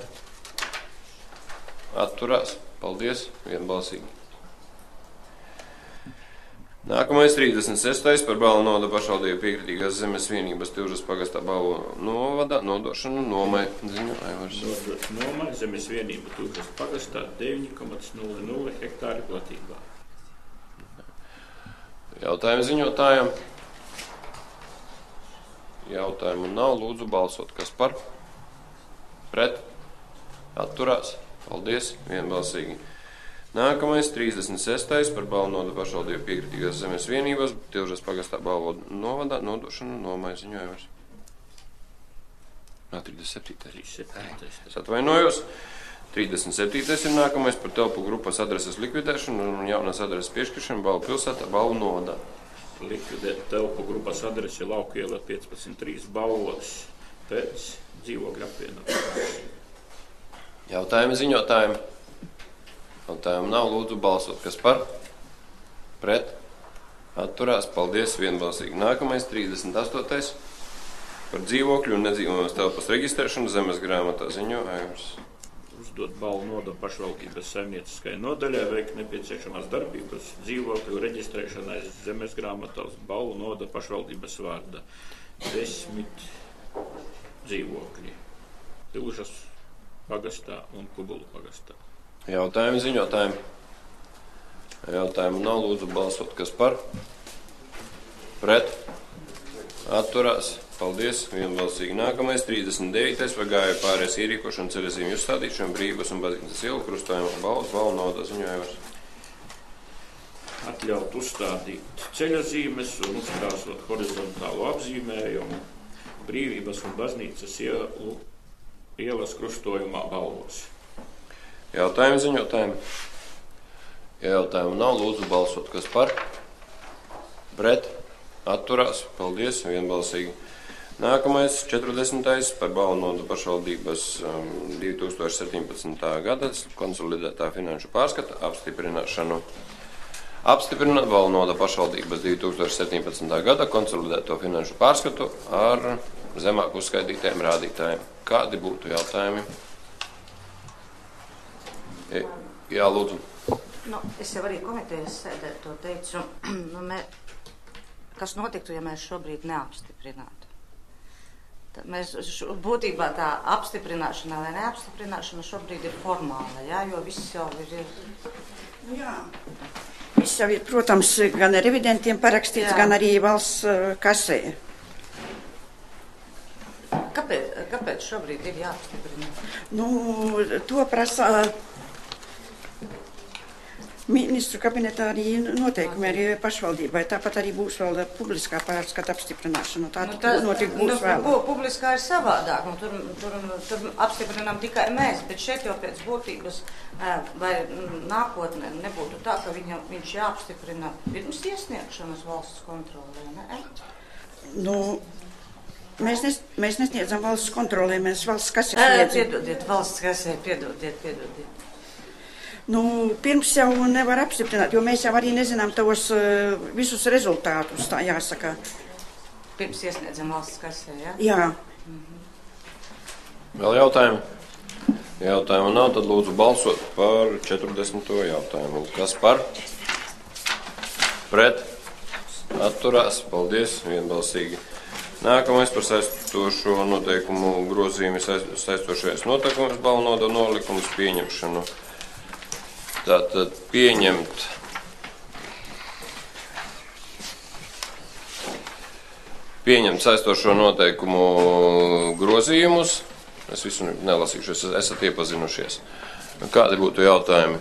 atturās, paldies, vienbalsīgi. Nākamais 36. par balvu noda pašvaldību piekritīgās zemes vienības Tilžas pagastā balvu novada nodošanu nomai ziņojums. Nodot nomai zemes vienību Tilžas pagastā 9,00 hektāri platībā. Jautājumu ziņotājiem? Jautājumu nav, lūdzu balsot, kas par, pret, atturās, paldies, vienbalsīgi. Nākamais 36. par balvu noda pašvaldību piekritīgās zemes vienības Tilžas pagastā balvu novada nodošanu nomai ziņojums. 37. Es atvainojos. 37. ir nākamais par telpu grupas adreses likvidēšanu un jaunas adreses piešķiršanu balvu pilsētā balvu noda. Likvidēt telpu grupas adresi Laukiela 15.3 balvos pēc dzīvokļa apvienošanas. Jautājumi ziņotājiem? Jautājumu nav, lūdzu balsot, kas par, pret, atturās, paldies, vienbalsīgi. Nākamais 38. par dzīvokļu un nedzīvojamās telpas reģistrēšanu zemes grāmatā ziņojums. Uzdot balvu noda pašvaldības saimnieciskai nodaļai veikt nepieciešamās darbības dzīvokļu reģistrēšanai zemes grāmatās balvu noda pašvaldības vārda 10 dzīvokļi Tilžas pagastā un Kubulu pagastā. Jautājumi ziņotājiem? Jautājumu nav, lūdzu balsot, kas par, Pret? Atturās. Paldies. Vienbalsīgi. Nākamais 39. Vai gāja pārējais ierīkošanu ceļazīmju uzstādīšanu brīvas un baznīcas ielu krustojuma balvas valnoda ziņojums. Atļaut uzstādīt ceļazīmes un uzkrāsot horizontālu apzīmējumu brīvības un baznīcas ielas krustojumā balvos. Jautājumi ziņotājiem? Ja jautājumu nav, lūdzu balsot. Kas par? Pret? Atturās. Paldies. Vienbalsīgi. Nākamais 40. par Balvnodu pašvaldības 2017. gada konsolidētā finanšu pārskata apstiprināšanu. Apstiprināt Balvnoda pašvaldības 2017. gada konsolidēto finanšu pārskatu ar zemāk uzskaitītiem rādītājiem. Kādi būtu jautājumi? Jā, lūdzu. Es jau arī komitejas sēdē to teicu. Kas notiktu, ja mēs šobrīd neapstiprinātu? Mēs būtībā tā apstiprināšana vai neapstiprināšana šobrīd ir formāla, jā, jo viss jau ir... Jā. Viss jau ir, protams, gan ar evidentiem parakstīts, gan arī valsts kasē. Kāpēc šobrīd ir jāapstiprina? To prasa ministru kabinetā arī noteikumi arī pašvaldībai. Tāpat arī būs vēl publiskā pārskata apstiprināšana. Tā notiek būs vēl. Publiskā ir savādāk. Tur apstiprinām tikai mēs, bet šeit jau pēc būtības vai nākotnē nebūtu tā, ka viņš jāapstiprina pirms iesniegšanas valsts kontrolē, ne? Mēs nesniedzam valsts kontrolē, mēs valsts kasē sniedzam. Piedodiet, valsts kasē, piedodiet. Pirms jau nevar apstiprināt, jo mēs jau arī nezinām tos visus rezultātus, tā jāsaka. Pirms iesniedzam valsts kasē, ja? Jā. Vēl jautājumi? Jautājumu nav, tad lūdzu balsot par 40. jautājumu. Kas par? Pret? Atturās? Paldies, vienbalsīgi. Nākamais par saistošo noteikumu grozījumu saistošais noteikums Balvnoda nolikumus pieņemšanu. Tātad pieņemt saistošo noteikumu grozījumus. Es visu nelasīšu, esat iepazinušies. Kādi būtu jautājumi?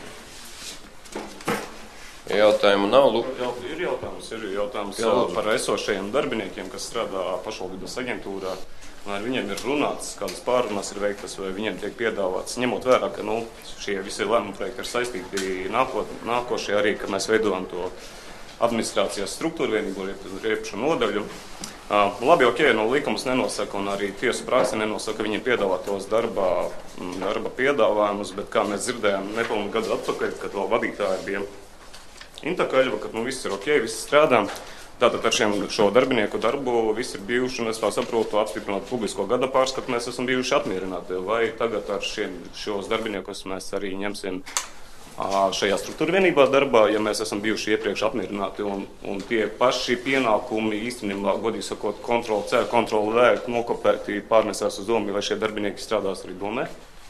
Jautājumu nav, lūk. Ir jautājums par esošajiem darbiniekiem, kas strādā pašvaldības aģentūrā. Ar viņiem ir runāts, kādas pārunas ir veiktas, vai viņiem tiek piedāvāts, ņemot vērā, ka šie visi lēmumi projekti ir saistīti nākošie arī, ka mēs veidojam to administrācijas struktūru vienīgo riepšu nodaļu. Labi, ok, likums nenosaka un arī tiesu prakse nenosaka, ka viņiem piedāvā tos darba piedāvājumus, bet kā mēs dzirdējām nepilnu gadu atpakaļ, kad vēl vadītāji bija Inta Kaļva, ka viss ir ok, viss strādā. Tātad ar šo darbinieku darbu viss ir bijuši, un es tā saprotu, apstiprinot publisko gada pārskatu, mēs esam bijuši apmierināti. Vai tagad ar šos darbiniekus mēs arī ņemsim šajā struktūra vienībā darbā, ja mēs esam bijuši iepriekš apmierināti, un tie paši pienākumi īstenībā, godīgi sakot, kontroli C, kontroli V, nokopēti pārnesās uz domu, vai šie darbinieki strādās arī domē?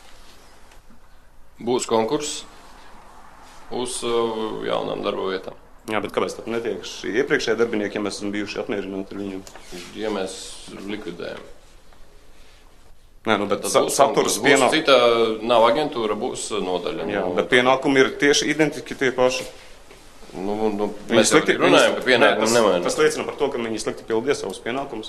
Būs konkurss uz jaunām darba vietām. Jā, bet kāpēc tad netiek šī iepriekšējā darbinieki, ja mēs esam bijuši apmierināti ar viņiem? Ja mēs likvidējam. Nē, bet saturs pienākumi... Cita nav aģentūra, būs nodaļa. Jā, bet pienākumi ir tieši identiski tie paši. Mēs slikti runājam, ka pienākumi nemainās. Tas liecina par to, ka viņi slikti pildīja savus pienākumus.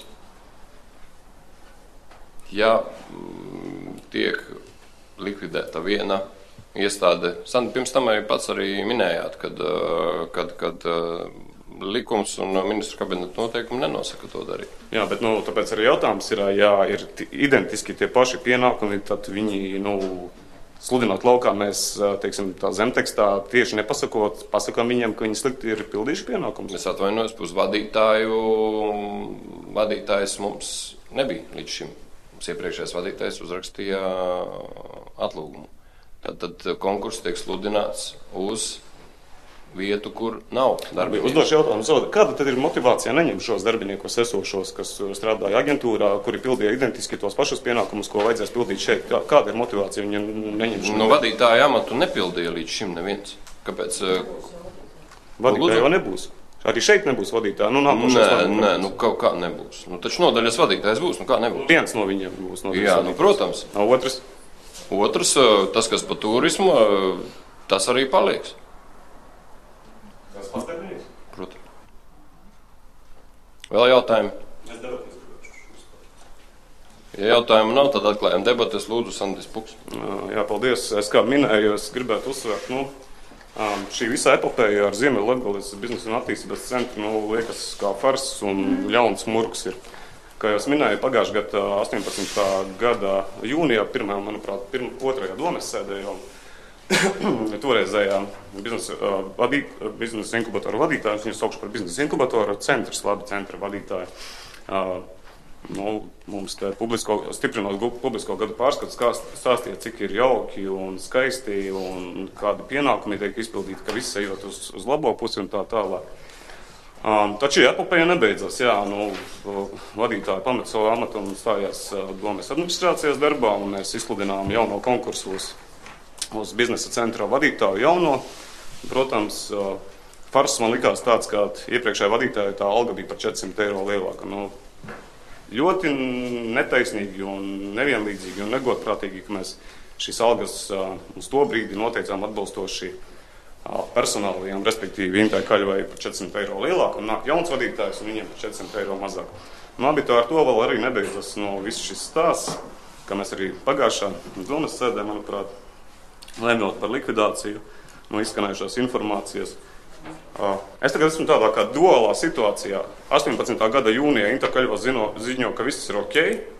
Ja tiek likvidēta viena iestāde. Pirms tam arī pats arī minējāt, kad likums un ministru kabineta noteikumi nenosaka to darīt. Jā, bet tāpēc arī jautājums ir, ja ir identiski tie paši pienākumi, tad viņi, sludinot laukā, mēs, teiksim, tā zemtekstā tieši pasakām viņiem, ka viņi slikti ir pildījuši pienākumus. Es atvainojos, vadītājs mums nebija līdz šim. Mums iepriekšējais vadītājs uzrakstīja atlūgumu. Tad konkurss tiek sludināts uz vietu, kur nav darbinieku. Uzdošu jautājumu, kāda tad ir motivācija neņemt šos darbiniekus esošos, kas strādāja aģentūrā, kuri pildīja identiski tos pašus pienākumus, ko vajadzēs pildīt šeit? Kāda ir motivācija viņiem neņemt šo? Vadītāja amatu nepildīja līdz šim neviens. Kāpēc? Vadītāja jau nebūs. Arī šeit nebūs vadītāji. Nē, kaut kā nebūs. Taču nodaļas vadītājs būs, kā nebūs. Viens no viņiem būs nodaļas Jā, vadītājs. Protams. Otrs, tas, kas pa turismu, tas arī paliks. Kas pats darbinieks? Protams. Vēl jautājumi? Es debates. Ja jautājumu nav, tad atklājam debates. Lūdzu, Sandis Puks. Jā, paldies. Es kā minēju, es gribētu uzsvērt, šī visa epopēja ar Ziemeļlatgales biznesa un attīstības centru, liekas kā fars un ļauns murgs ir. Kā jau es minēju, pagājušā gada 18. gada jūnijā, otrajā domes sēdē jau toreizējā biznesa inkubatoru vadītājs, viņu saukšu par biznesa inkubatoru centrs, labi centra vadītāji. Mums te stiprinot publisko gadu pārskatu stāstīja, cik ir jauki un skaisti un kādi pienākumi tiek izpildīti, ka viss ejot uz labo pusi un tā tālāk. Taču epopēja nebeidzas. Vadītāji pamet savu amatu un stājās domes administrācijas darbā, un mēs izsludinām jauno konkursu uz biznesa centra vadītāju jauno. Protams, fars man likās tāds, ka iepriekšējā vadītāja tā alga bija par 400 eiro lielāka. Ļoti netaisnīgi un nevienlīdzīgi un negodprātīgi, ka mēs šīs algas uz to brīdi noteicām atbilstoši personālajiem, respektīvi Intai Kaļvai par 400 eiro lielāk, un nāk jauns vadītājs un viņiem par 400 eiro mazāk. Bet ar to vēl arī nebeidzas viss šis stāsts, ka mēs arī pagājušā domas sēdē, manuprāt, lēmjot par likvidāciju no izskanējušās informācijas. Es tagad esmu tādā kā duālā situācijā. 18. gada jūnijā Inta Kaļva ziņo, ka viss ir ok.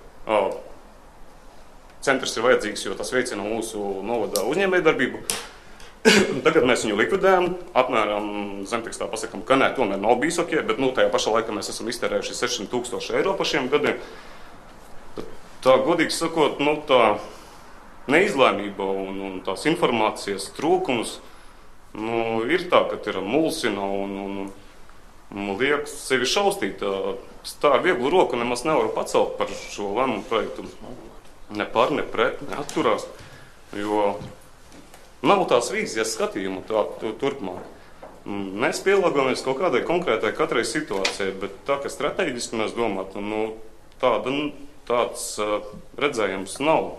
Centrs ir vajadzīgs, jo tas veicina mūsu novada uzņēmējdarbību. Tagad mēs viņu likvidējam, apmēram zemtekstā pasakam, ka nē, tomēr nav bijis ok, bet tajā pašā laikā mēs esam iztērējuši 600 000 eiro par šiem gadiem. Tā, godīgi sakot, tā neizlēmība un tās informācijas trūkums ir tā, ka ir mulsina un liek sevi šaustīt. Tā vieglu roku nemaz nevaru pacelt par šo lēmumu projektu. Ne par, ne pret, neatturās, jo nav tās vīzijas skatījuma turpmāk. Mēs pielāgojamies kaut kādai konkrētai katrai situācijai, bet tā, ka strateģiski mēs domātu, tāds redzējums nav.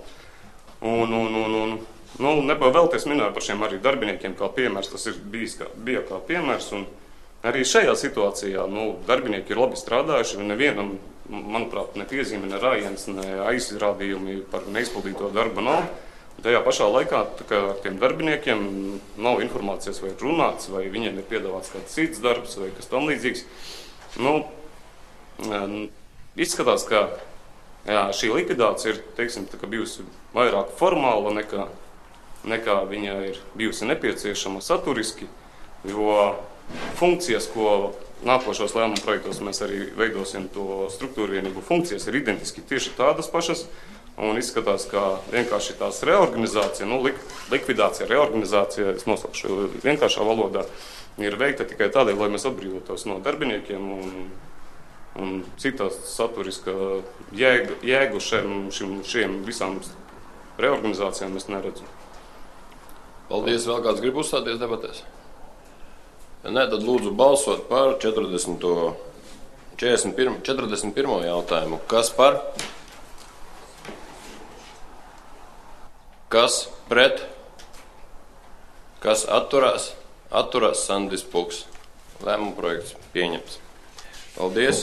Vēl es minēju par šiem arī darbiniekiem kā piemērs, tas bija kā piemērs, un arī šajā situācijā darbinieki ir labi strādājuši, nevienam, manuprāt, ne piezīme, ne rājiens, ne aizrādījumi par neizpildīto darbu nav. Tajā pašā laikā ar tiem darbiniekiem nav informācijas, vai runāts, vai viņiem ir piedāvāts kāds cits darbs, vai kas tam līdzīgs. Izskatās, ka šī likvidācija ir, bijusi vairāk formāla nekā viņa ir bijusi nepieciešama saturiski, jo funkcijas, ko nākošos lēmumu projektos mēs arī veidosim, to struktūru vienību funkcijas ir identiski tieši tādas pašas, un izskatās, ka vienkārši tās reorganizācija, likvidācija, reorganizācija, es nosaukšu vienkāršā valodā, ir veikta tikai tādēļ, lai mēs atbrīvotos no darbiniekiem un citās saturiska jēgu šiem visām reorganizācijām es neredzu. Paldies. Vēl kāds grib uzstāties debatēs? Nē, tad lūdzu balsot par 41. jautājumu. Kas par? Kas pret? Kas atturās? Atturās Sandis Puks. Lēmuma projekts pieņemts. Paldies.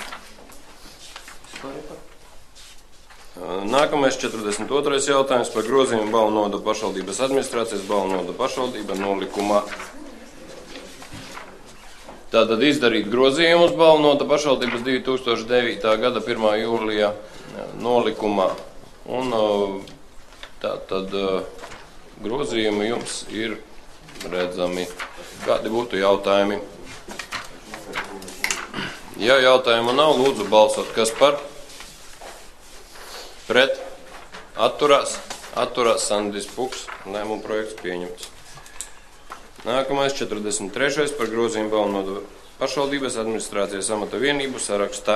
Nākamais 42. jautājums par grozījumu Balvnoda pašvaldības administrācijas Balvnoda pašvaldība nolikumā. Tātad izdarīt grozījumus Balvnoda pašvaldības 2009. gada 1. jūlijā nolikumā. Un tātad grozījumi jums ir redzami. Kādi būtu jautājumi? Ja jautājumu nav, lūdzu balsot. Kas par? Pret? Atturās? Atturās Sandis Puks. Lēmuma projekts pieņemts. Nākamais 43. par grozījumu Balvnoda pašvaldības administrācijas amata vienību sarakstā.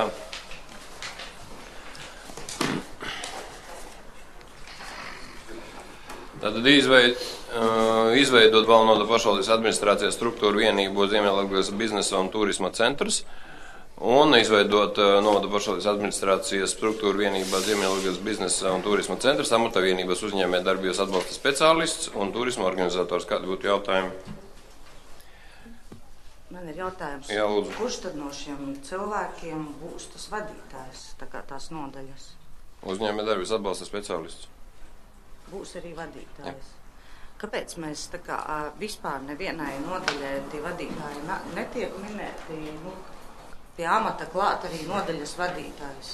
Tātad izveidot Valnoda pašvaldības administrācijas struktūru vienību Ziemeļlatgales biznesa un turisma centrs un izveidot novada pašvaldības administrācijas struktūru vienībā Ziemeļlatgales biznesa un turisma centrs, amata vienības uzņēmē darbības atbalsta speciālists un turisma organizators. Kādi būtu jautājumi? Man ir jautājums, Jā, lūdzu. Kurš tad no šiem cilvēkiem būs tas vadītājs, tā kā tās nodaļas? Uzņēmē darbības atbalsta speciālists. Būs arī vadītājs. Kāpēc mēs tā kā vispār nevienai nodaļai tie vadītāji netiek minēti, pie amata klāt arī nodaļas vadītājs?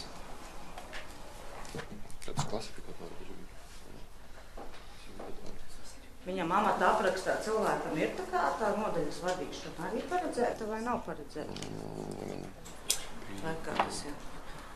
Kāds klasifikators? Viņam amata aprakstā cilvēkam ir tā nodaļas vadīšana arī paredzēta vai nav paredzēta? Vai kā tas ir?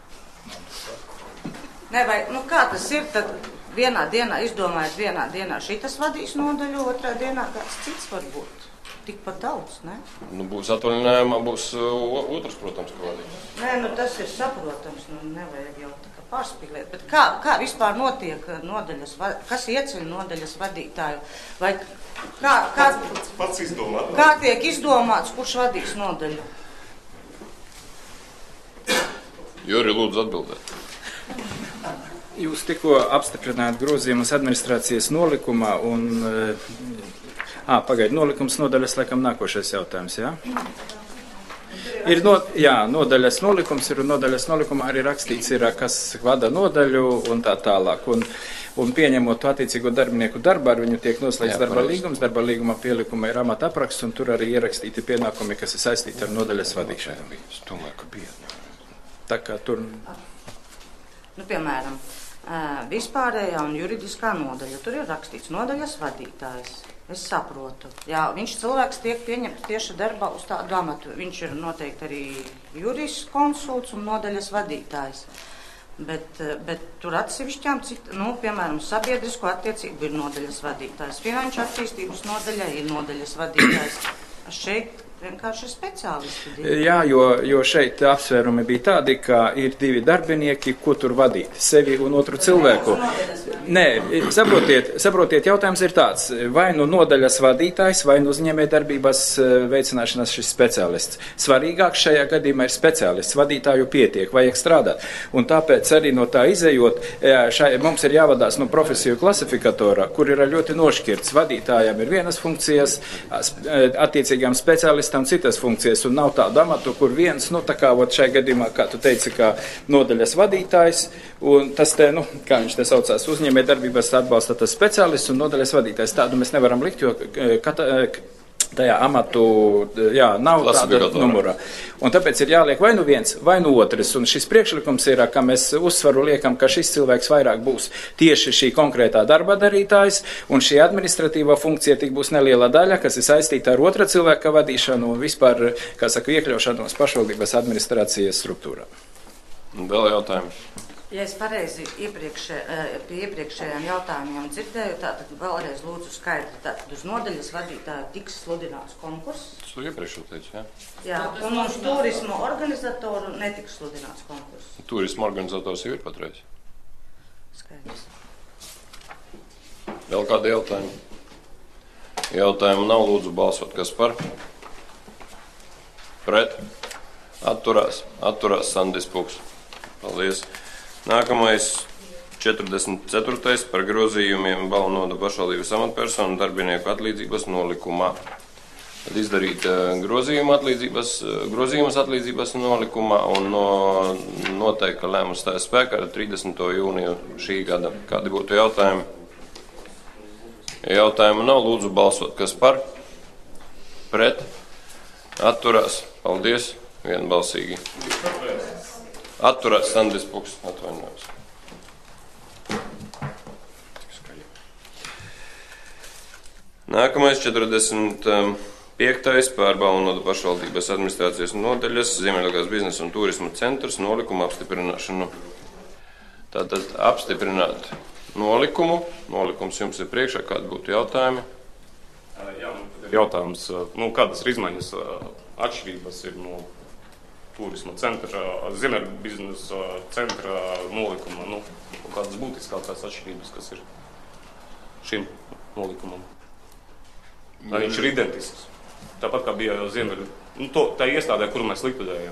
Nē, vai, kā tas ir, tad vienā dienā izdomājot, vienā dienā šitas vadīs nodaļu, otrā dienā kāds cits var būt. Tikpat daudz, ne? Būs atvaļinājumā, būs otrs, protams, ka vadīs. Nē, tas ir saprotams, nevajag jau tā kā pārspīlēt. Bet kā vispār notiek nodaļas, kas ieceļ nodaļas vadītāju? Vai pats izdomāt? Kā tiek izdomāts, kurš vadīs nodaļu? Juri, lūdzu atbildēt. Jūs tikko apstiprināt grozījumus administrācijas nolikumā un, nolikums nodaļas, laikam, nākošais jautājums, jā? Ir nodaļas nolikums ir un nodaļas nolikumā arī rakstīts ir, kas vada nodaļu un tā tālāk. Un pieņemot to attiecīgo darbinieku darbā, ar viņu tiek noslēgts darba līgums, darba līguma pielikuma ir amata apraksts un tur arī ierakstīti pienākumi, kas ir saistīti ar nodaļas vadīšanu. Tā kā tur... Piemēram, vispārējā un juridiskā nodaļa. Tur ir rakstīts nodaļas vadītājs. Es saprotu. Jā, cilvēks tiek pieņemts tieši darbā uz tādu amatu. Viņš ir noteikti arī jurists konsults un nodaļas vadītājs. Bet tur atsevišķām piemēram, sabiedrisko attiecību ir nodaļas vadītājs. Finanšu attīstības nodaļai ir nodaļas vadītājs. Šeit vienkārši speciālisti. Jā, jo šeit apsvērumi bija tādi, ka ir divi darbinieki, ko tur vadīt, sevi un otru cilvēku. Nē, saprotiet, jautājums ir tāds, vai nu nodaļas vadītājs, vai nu uzņēmē darbības veicināšanas šis speciālists. Svarīgāk šajā gadījumā ir speciālists, vadītāju pietiek, vajag strādāt. Un tāpēc arī no tā izējot, mums ir jāvadās no profesiju klasifikatora, kur ir ļoti nošķirts. Vadītājiem ir vienas funkcijas, attiecīgām speciālistām citas funkcijas, un nav tādu amatu, kur viens, tā kā šajā gadījumā, kā tu teici, kā nodaļas vadītājs, un tas kā viņš te saucās, uzņēmē darbības atbalsta tas speciālists un nodaļas vadītājs. Tādu mēs nevaram likt, jo tajā amatu, nav tāda numura. Un tāpēc ir jāliek vai nu viens, vai nu otrs. Un šis priekšlikums ir, ka mēs uzsvaru liekam, ka šis cilvēks vairāk būs tieši šī konkrētā darba darītājs, un šī administratīvā funkcija tik būs neliela daļa, kas ir saistīta ar otra cilvēka vadīšanu un vispār, iekļaušanos pašvaldības administrācijas struktūrā. Vēl jautājums? Ja es pareizi pie iepriekšējiem jautājumiem dzirdēju, tātad vēlreiz lūdzu skaidri, tātad uz nodaļas vadītāju tiks sludināts konkurss. Tu iepriekš teici, jā? Jā, un uz turismu organizatoru netiks sludināts konkurss. Turismu organizators jau ir patreiz. Skaidrs. Vēl kādi jautājumi? Jautājumu nav, lūdzu balsot, kas par? Pret? Atturās Sandis Puks. Paldies. Nākamais 44. par grozījumiem Valnoda pašvaldības amatpersonu darbinieku atlīdzības nolikumā. Tad izdarīt grozījumus atlīdzības nolikumā un noteikti, ka lēmums stājas spēkā ar 30. jūniju šī gada. Kādi būtu jautājumi? Jautājumu nav, lūdzu balsot, kas par? Pret? Atturās. Paldies. Vienbalsīgi. Atturās Sandis Puks, atvainojos. Nākamais 45. par Valnoda pašvaldības administrācijas nodaļas Ziemeļlatgales biznesa un turisma centrs nolikumu apstiprināšanu. Tātad apstiprināt nolikumu. Nolikums jums ir priekšā, kādi būtu jautājumi? Jā, jautājums, kādas ir izmaiņas, atšķirības ir no turisma centra, Ziemeļu biznesa centra nolikuma, kādas būtiskākās atšķirības, kas ir šim nolikumam? Vai viņš ir identisks? Tāpat kā bija Ziemeļu. Tā iestādē, kuru mēs likvidējam.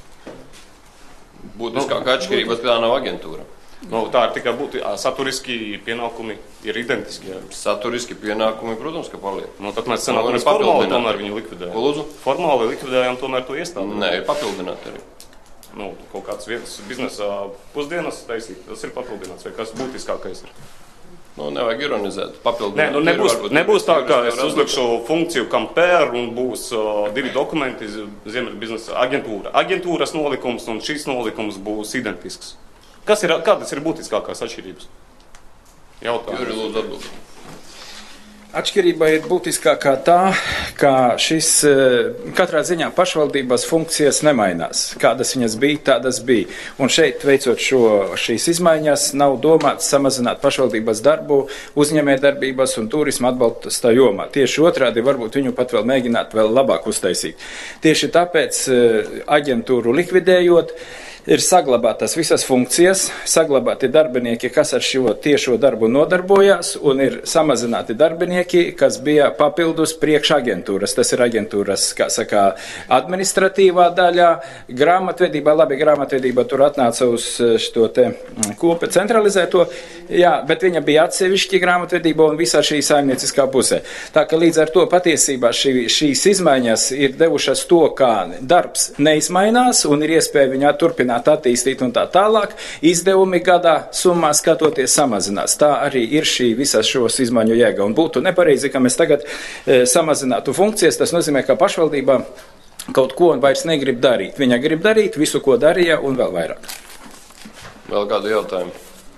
Būtiskākā atšķirība, ka tā nav aģentūra. Tā ir tikai saturiski pienākumi ir identiski. Jā. Saturiski pienākumi, protams, ka paliek. Tad mēs sanāk, mēs formāli tomēr viņu likvidējam. Ko lūdzu? Formāli likvidējam tomēr to iestādi. Nē, ir papildināt arī. Kaut kāds vietas biznesa pusdienas taisīt, tas ir papildināts, vai kas būtiskākais ir. Nevajag ironizēt. Nebūs tā, ka es uzlikšu funkciju compare un būs divi dokumenti, Ziemeļu biznesa aģentūras nolikums un šīs nolikums būs identisks. Kādas ir būtiskākās atšķirības? Jautājums. Juri, lūdzu atbildēt. Atšķirība ir būtiskākā tā, ka šis katrā ziņā pašvaldības funkcijas nemainās. Kādas viņas bija, tādas bija. Un šeit, veicot šīs izmaiņas, nav domāts samazināt pašvaldības darbu, uzņēmējdarbības un turisma atbalsta jomā. Tieši otrādi, varbūt viņu pat vēl mēģināt vēl labāk uztaisīt. Tieši tāpēc aģentūru likvidējot, ir saglabātas visas funkcijas, saglabāti darbinieki, kas ar šo tiešo darbu nodarbojās, un ir samazināti darbinieki, kas bija papildus priekš aģentūras. Tas ir aģentūras, kā saka, administratīvā daļā, grāmatvedībā, grāmatvedība tur atnāca uz šo te kopu centralizēto, jā, bet viņa bija atsevišķi grāmatvedība un visā šī saimnieciskā pusē. Tā ka līdz ar to patiesībā šīs izmaiņas ir devušas to, kā darbs neizmainās un ir iespēja viņā turpināt attīstīt un tā tālāk, izdevumi gadā summā skatoties samazinās. Tā arī ir šī visas šos izmaiņu jēga. Un būtu nepareizi, ka mēs tagad samazinātu funkcijas. Tas nozīmē, ka pašvaldībā kaut ko vairs negrib darīt. Viņa grib darīt visu, ko darīja, un vēl vairāk. Vēl kādu jautājumu?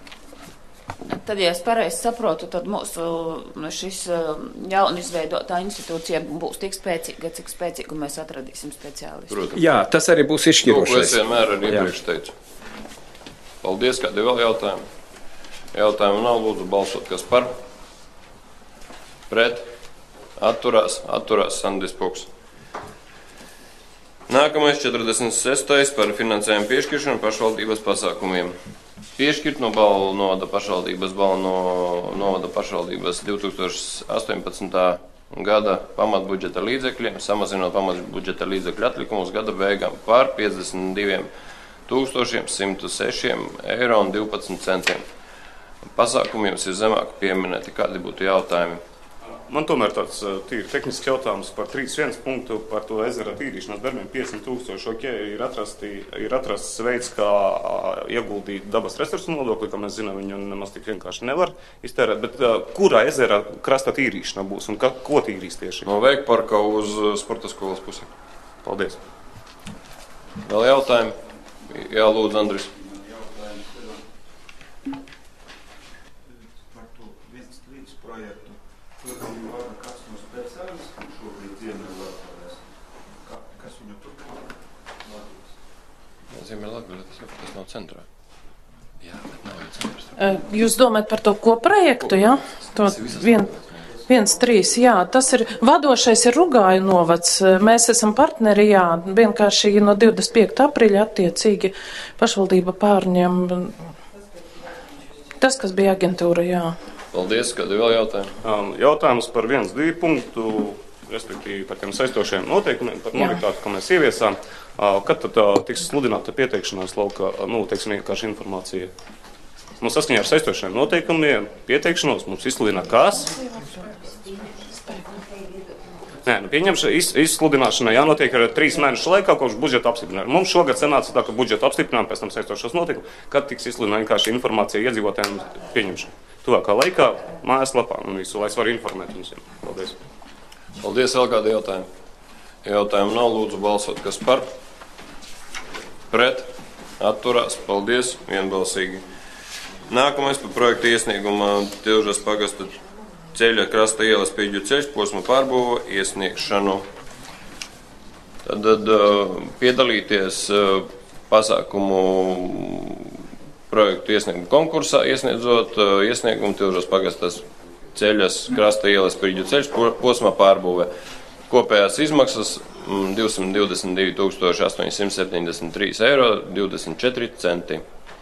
Tad, ja es pareizi saprotu, tad mūsu šis jaunizveidotā institūcija būs tik spēcīga, cik spēcīgu mēs atradīsim speciālistu. Protams. Jā, tas arī būs izšķirošais. Es vienmēr arī iepriekš teicu. Paldies, kādi vēl jautājumi? Jautājumu nav, lūdzu balsot, kas par? Pret? Atturās Sandis Puks. Nākamais 46. par finansējumu piešķiršanu pašvaldības pasākumiem. Piešķirt no balvu novada pašvaldības 2018. Gada pamatbudžeta līdzekļiem, samazinot pamatbudžeta līdzekļu atlikumus gada beigām par 52,106,12 €. Pasākumi jums ir zemāk pieminēti. Kādi būtu jautājumi? Man tomēr tāds tīri tehnisks jautājums par 3.1 punktu par to ezera tīrīšanas darbiem 500,000. Ok, ir atrasts veids, kā ieguldīt dabas resursu nodokli, kā mēs zinām, viņu nemaz tik vienkārši nevar iztērēt, bet kurā ezera krasta tīrīšana būs un ko tīrīs tieši? No Veikparka uz sporta skolas pusi. Paldies. Vēl jautājumi? Jā, lūdzu, Andris. Tas nav centrā. Jā, bet nav jau centrs. Jūs domājat par to koprojektu, jā? To 1.3, jā. Tas ir, vadošais ir Rugāju novads. Mēs esam partneri, jā. Vienkārši no 25. aprīļa attiecīgi pašvaldība pārņem tas, kas bija aģentūra, jā. Paldies, kādi vēl jautājumi? Jautājums par 1.2 punktu, respektīvi par tiem saistošiem noteikumiem, par mobilitāti, ko mēs ieviesām. Kad tad tiks sludināta pieteikšanās laukā, teiksim, vienkārši informācija? Mums saskaņā ar saistošiem noteikumiem pieteikšanos mums izsludina kas? Nē, pieņemšana, izsludināšana jānotiek ar 3 mēnešu laikā, kopš budžeta apstiprinājuma. Mums šogad sanāca tā, ka budžeta apstiprinājuma, pēc tam saistošos noteikumus, kad tiks izsludināta vienkārši informācija iedzīvotājiem pieņemšana. Tuvākā laikā mājaslapā un visu, lai es varu informēt viņus. Paldies. Paldies, vēl kādi jautājumi? Jautājumu nav, lūdzu balsot, kas par? Pret? Atturās, paldies, vienbalsīgi. Nākamais par projektu iesnieguma Tilžas pagasta ceļa krasta ielas Pīģu ceļš posma pārbūva iesniegšanu. Tad piedalīties pasākumu projektu iesniegumu konkursā, iesniedzot iesniegumu Tilžas pagastas ceļas krasta ielas Pīģu ceļš posma pārbūve. Kopējās izmaksas 222,873,24 €.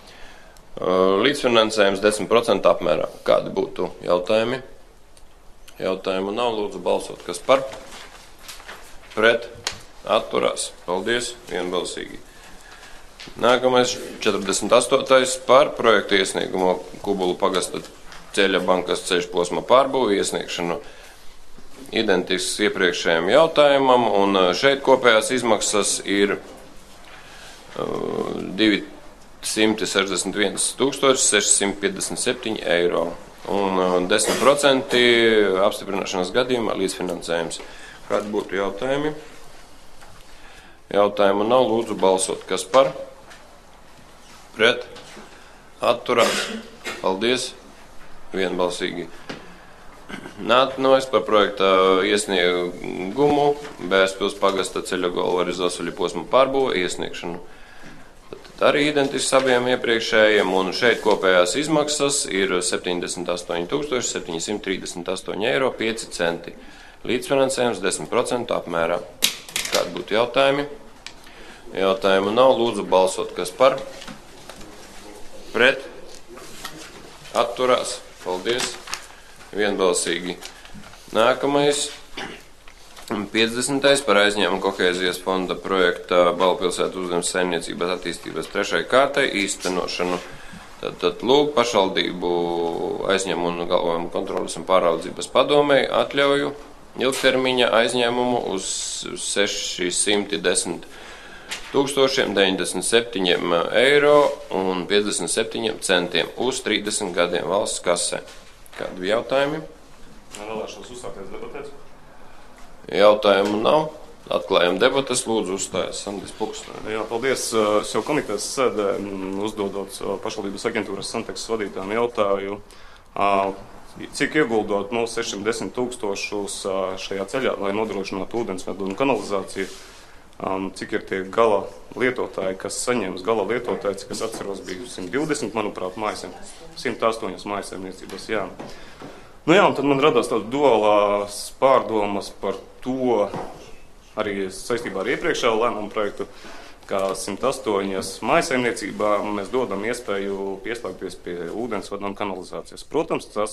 Līdzfinansējums 10% apmērā. Kādi būtu jautājumi? Jautājumu nav, lūdzu balsot. Kas par? Pret? Atturās. Paldies, vienbalsīgi. Nākamais 48. par projektu iesniegumu Kubulu pagasta ceļa bankas ceļš posma pārbūvi iesniegšanu identisks iepriekšējiem jautājumam, un šeit kopējās izmaksas ir 261 657 eiro un 10% apstiprināšanas gadījumā līdzfinansējums. Kādi būtu jautājumi? Jautājumu nav, lūdzu balsot. Kas par? Pret? Atturās. Paldies. Vienbalsīgi. Nākamais par projekta iesniegumu Bērspils pagasta ceļa galvaru Zosuļu posmu pārbūve iesniegšanu. Tad arī identisks abiem iepriekšējiem, un šeit kopējās izmaksas ir 78 738 eiro 5 centi. Līdzfinansējums 10% apmērā. Kādi būtu jautājumi? Jautājumu nav, lūdzu balsot. Kas par? Pret? Atturās. Paldies. Vienbalsīgi. Nākamais 50. par aizņēmumu kohēzijas fonda projekta Balpilsētu uzņēmums saimniecības attīstības 3. kārtai īstenošanu. Tad lūk pašvaldību aizņēmumu galvojumu kontrolas un pāraudzības padomei atļauju ilgtermiņa aizņēmumu uz 610 097 eiro un 57 centiem uz 30 gadiem valsts kasē. Kādi jautājumi? Vēlēšanos uzstāties debatēs. Jautājumu nav. Atklājam debatas. Lūdzu, uzstājas Sandis Puks. Jā, paldies. Es jau komitejas sēdē uzdodot pašvaldības aģentūras Santeks vadītājiem jautāju, cik ieguldot 610 000 šajā ceļā, lai nodrošinātu ūdensvedu un kanalizāciju, cik ir tie gala lietotāji, kas saņems gala lietotāji, cik es atceros bija 120, manuprāt, mājasiem, 108 mājasemniecības, jā. Nu jā, un tad man radās tādas duālās pārdomas par to, arī saistībā ar iepriekšējo lēmumu projektu, kā 108 mājasemniecībā mēs dodam iespēju pieslēgties pie ūdensvada un kanalizācijas. Protams, tas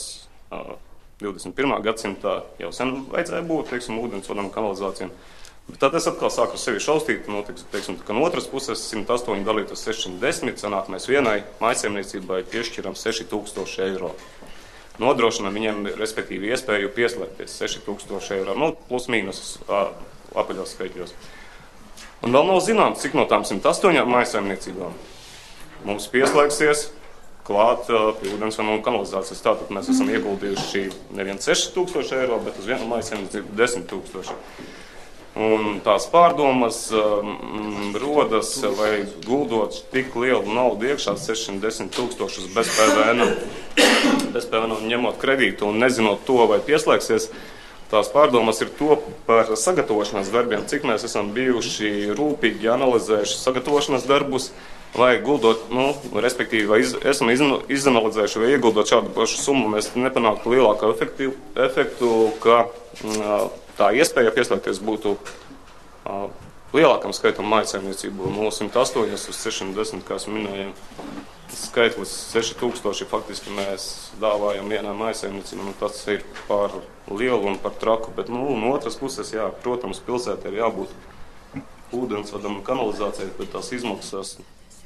21. gadsimtā jau sen vajadzēja būt, teiksim, ūdensvadam un kanalizācijām. Bet tad es atkal sāku sevi šaustīt, teiksim, ka no otras puses 108 dalīt uz 610, sanāk mēs vienai mājasemniecībai piešķiram 6000 eiro. Nodrošinam viņiem, respektīvi, iespēju pieslēgties 6000 eiro, plus mīnus apaļos skaitļos. Un vēl nav zināms, cik no tām 108 mājasemniecībām mums pieslēgsies klāt pie ūdensvada un kanalizācijas. Tātad mēs esam ieguldījuši nevien 6000 eiro, bet uz vienu mājasemniecību 10 000. Un tās pārdomas rodas, vai guldot tik lielu naudu iekšā 610 000 bez PVN, ņemot kredītu un nezinot to, vai pieslēgsies, tās pārdomas ir to par sagatavošanās darbiem, cik mēs esam bijuši rūpīgi analizējuši sagatavošanās darbus, vai guldot, respektīvi, vai esam izanalizējuši, vai ieguldot šādu pašu summu, mēs nepanāktu lielāku efektu, ka tā iespēja pieslēgties būtu lielākam skaitam mājasemniecību no 108 uz 610, kā es minēju. Skaitlis 6000 faktiski mēs dāvājam vienā mājasemniecībā, tas ir par lielu un par traku, bet no otras puses, jā, protams, pilsētā ir jābūt ūdensvadam un kanalizācijai, bet tās izmaksas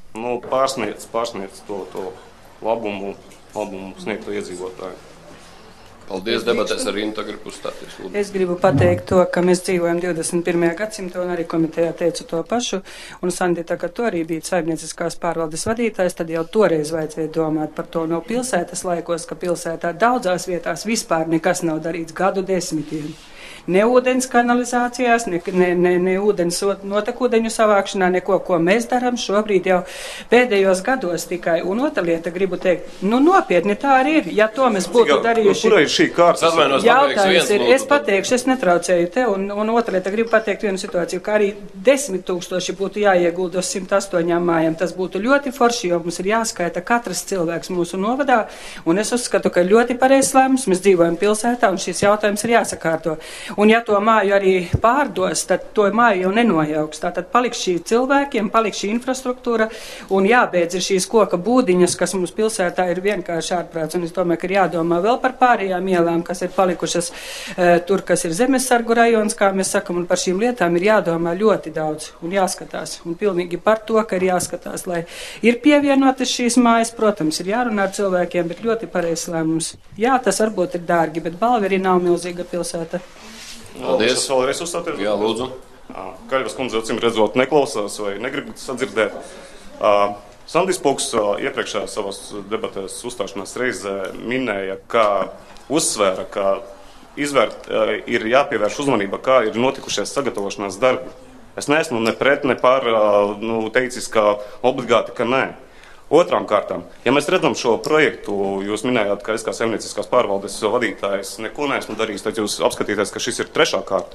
pārsniedz to labumu sniegto iedzīvotāju. Paldies, debatēs arī tagad uzstāties. Es gribu pateikt to, ka mēs dzīvojam 21. gadsimtā un arī komitejā teicu to pašu. Un Sandita, kad tu arī biji saimnieciskās pārvaldes vadītājs, tad jau toreiz vajadzēja domāt par to no pilsētas laikos, ka pilsētā daudzās vietās vispār nekas nav darīts gadu desmitiem. Ne ūdens kanalizācijās, ne ūdens notekūdeņu savākšanā, neko, ko mēs darām šobrīd jau pēdējos gados tikai. Un otra lieta, gribu teikt, nopietni tā arī ir. Ja to mēs būtu darījuši. Kur ir šī kārtas? Jautājums ir, es pateikšu, es netraucēju te, un otra lieta, gribu pateikt vienu situāciju, ka arī 10 000 būtu jāiegulda uz 108 mājām. Tas būtu ļoti forši, jo mums ir jāskaita katrs cilvēks mūsu novadā, un es uzskatu, ka ļoti pareizs lēmums, mēs dzīvojam pilsētā, un šis jautājums ir jāsakārto. Un ja to māju arī pārdos, tad to māju jau nenojauks. Tātad paliks šī cilvēkiem, paliks šī infrastruktūra un jābeidz ir šīs koka būdiņas, kas mums pilsētā ir vienkārši ārprāts. Un es domāju, ka ir jādomā vēl par pārējām ielām, kas ir palikušas tur, kas ir Zemessargu rajons, kā mēs sakam, un par šīm lietām ir jādomā ļoti daudz un jāskatās. Un pilnīgi par to, ka ir jāskatās, lai ir pievienotas šīs mājas, protams, ir jārunā ar cilvēkiem, bet ļoti pareizs lēmums. Jā, tas varbūt ir dārgi, bet Balva arī nav milzīga pilsēta. Paldies. Es vēlreiz uzstāties. Jā, lūdzu. Kaļvas kundze, acīm redzot, neklausās vai negrib sadzirdēt. Sandis Puks iepriekšējā savas debatēs uzstāšanās reizē minēja, ka uzsvēra, ka ir jāpievērš uzmanība, kā ir notikušies sagatavošanās darbi. Es neesmu ne pret, ne par teicis, ka obligāti, ka nē. Otrām kārtām, ja mēs redzam šo projektu, jūs minējāt, ka es kā saimnieciskās pārvaldes vadītājs neko neesmu darījis, tad jūs apskatīties, ka šis ir 3. kārta.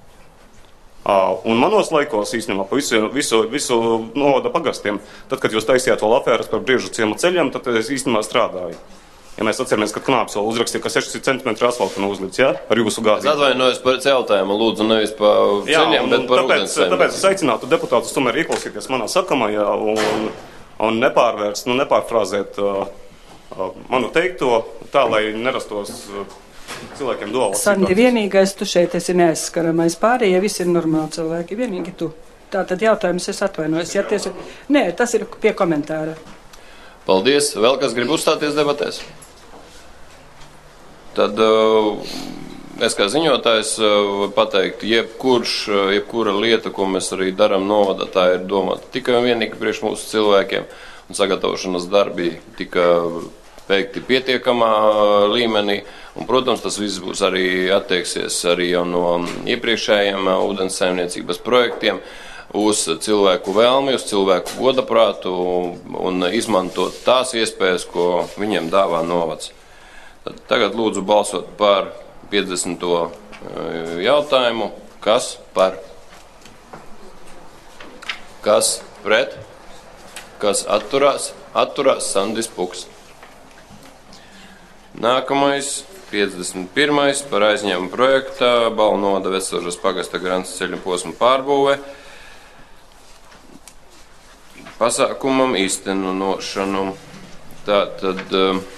Un manos laikos īstenībā pa visu novada pagastiem, tad, kad jūs taisījāt vēl afēras par Briežu ciema ceļiem, tad es īstenībā strādāju. Ja mēs atceramies, ka Knāps vēl uzrakstīja, ka 6 cm asfalta nav uzlīdz, jā, ar jūsu gāzi. Es atvainojos par jautājumu, lūdzu, nevis par ceļiem, bet par ūdensēm. Tāpēc es aicinātu deputātus tomēr ieklausīties manā sakamajā un nepārfrāzēt manu teikto tā, lai nerastos cilvēkiem duālas situācijas. Sandi, vienīgais tu šeit esi neaizskaramais, pārējie visi ir normāli cilvēki, vienīgi tu. Tātad jautājums es atvainojos. Ja Nē, tas ir pie komentāra. Paldies. Vēl kas grib uzstāties debatēs? Tad es kā ziņotājs pateikt, jebkura lieta, ko mēs arī darām novadā, tā ir domāta tikai un vienīgi priekš mūsu cilvēkiem. Un sagatavošanas darbi tika veikti pietiekamā līmenī. Un, protams, tas viss būs arī attieksies arī jau no iepriekšējiem ūdens saimniecības projektiem uz cilvēku vēlmi, uz cilvēku godaprātu un izmantot tās iespējas, ko viņiem dāvā novads. Tagad lūdzu balsot par 50. jautājumu. Kas par? Kas pret? Kas atturās? Atturās Sandis Puks. Nākamais, 51. par aizņēmumu projektā Balnovada Veselžas pagasta Grants ceļu posmu pārbūve pasākumam īstenošanu. Tātad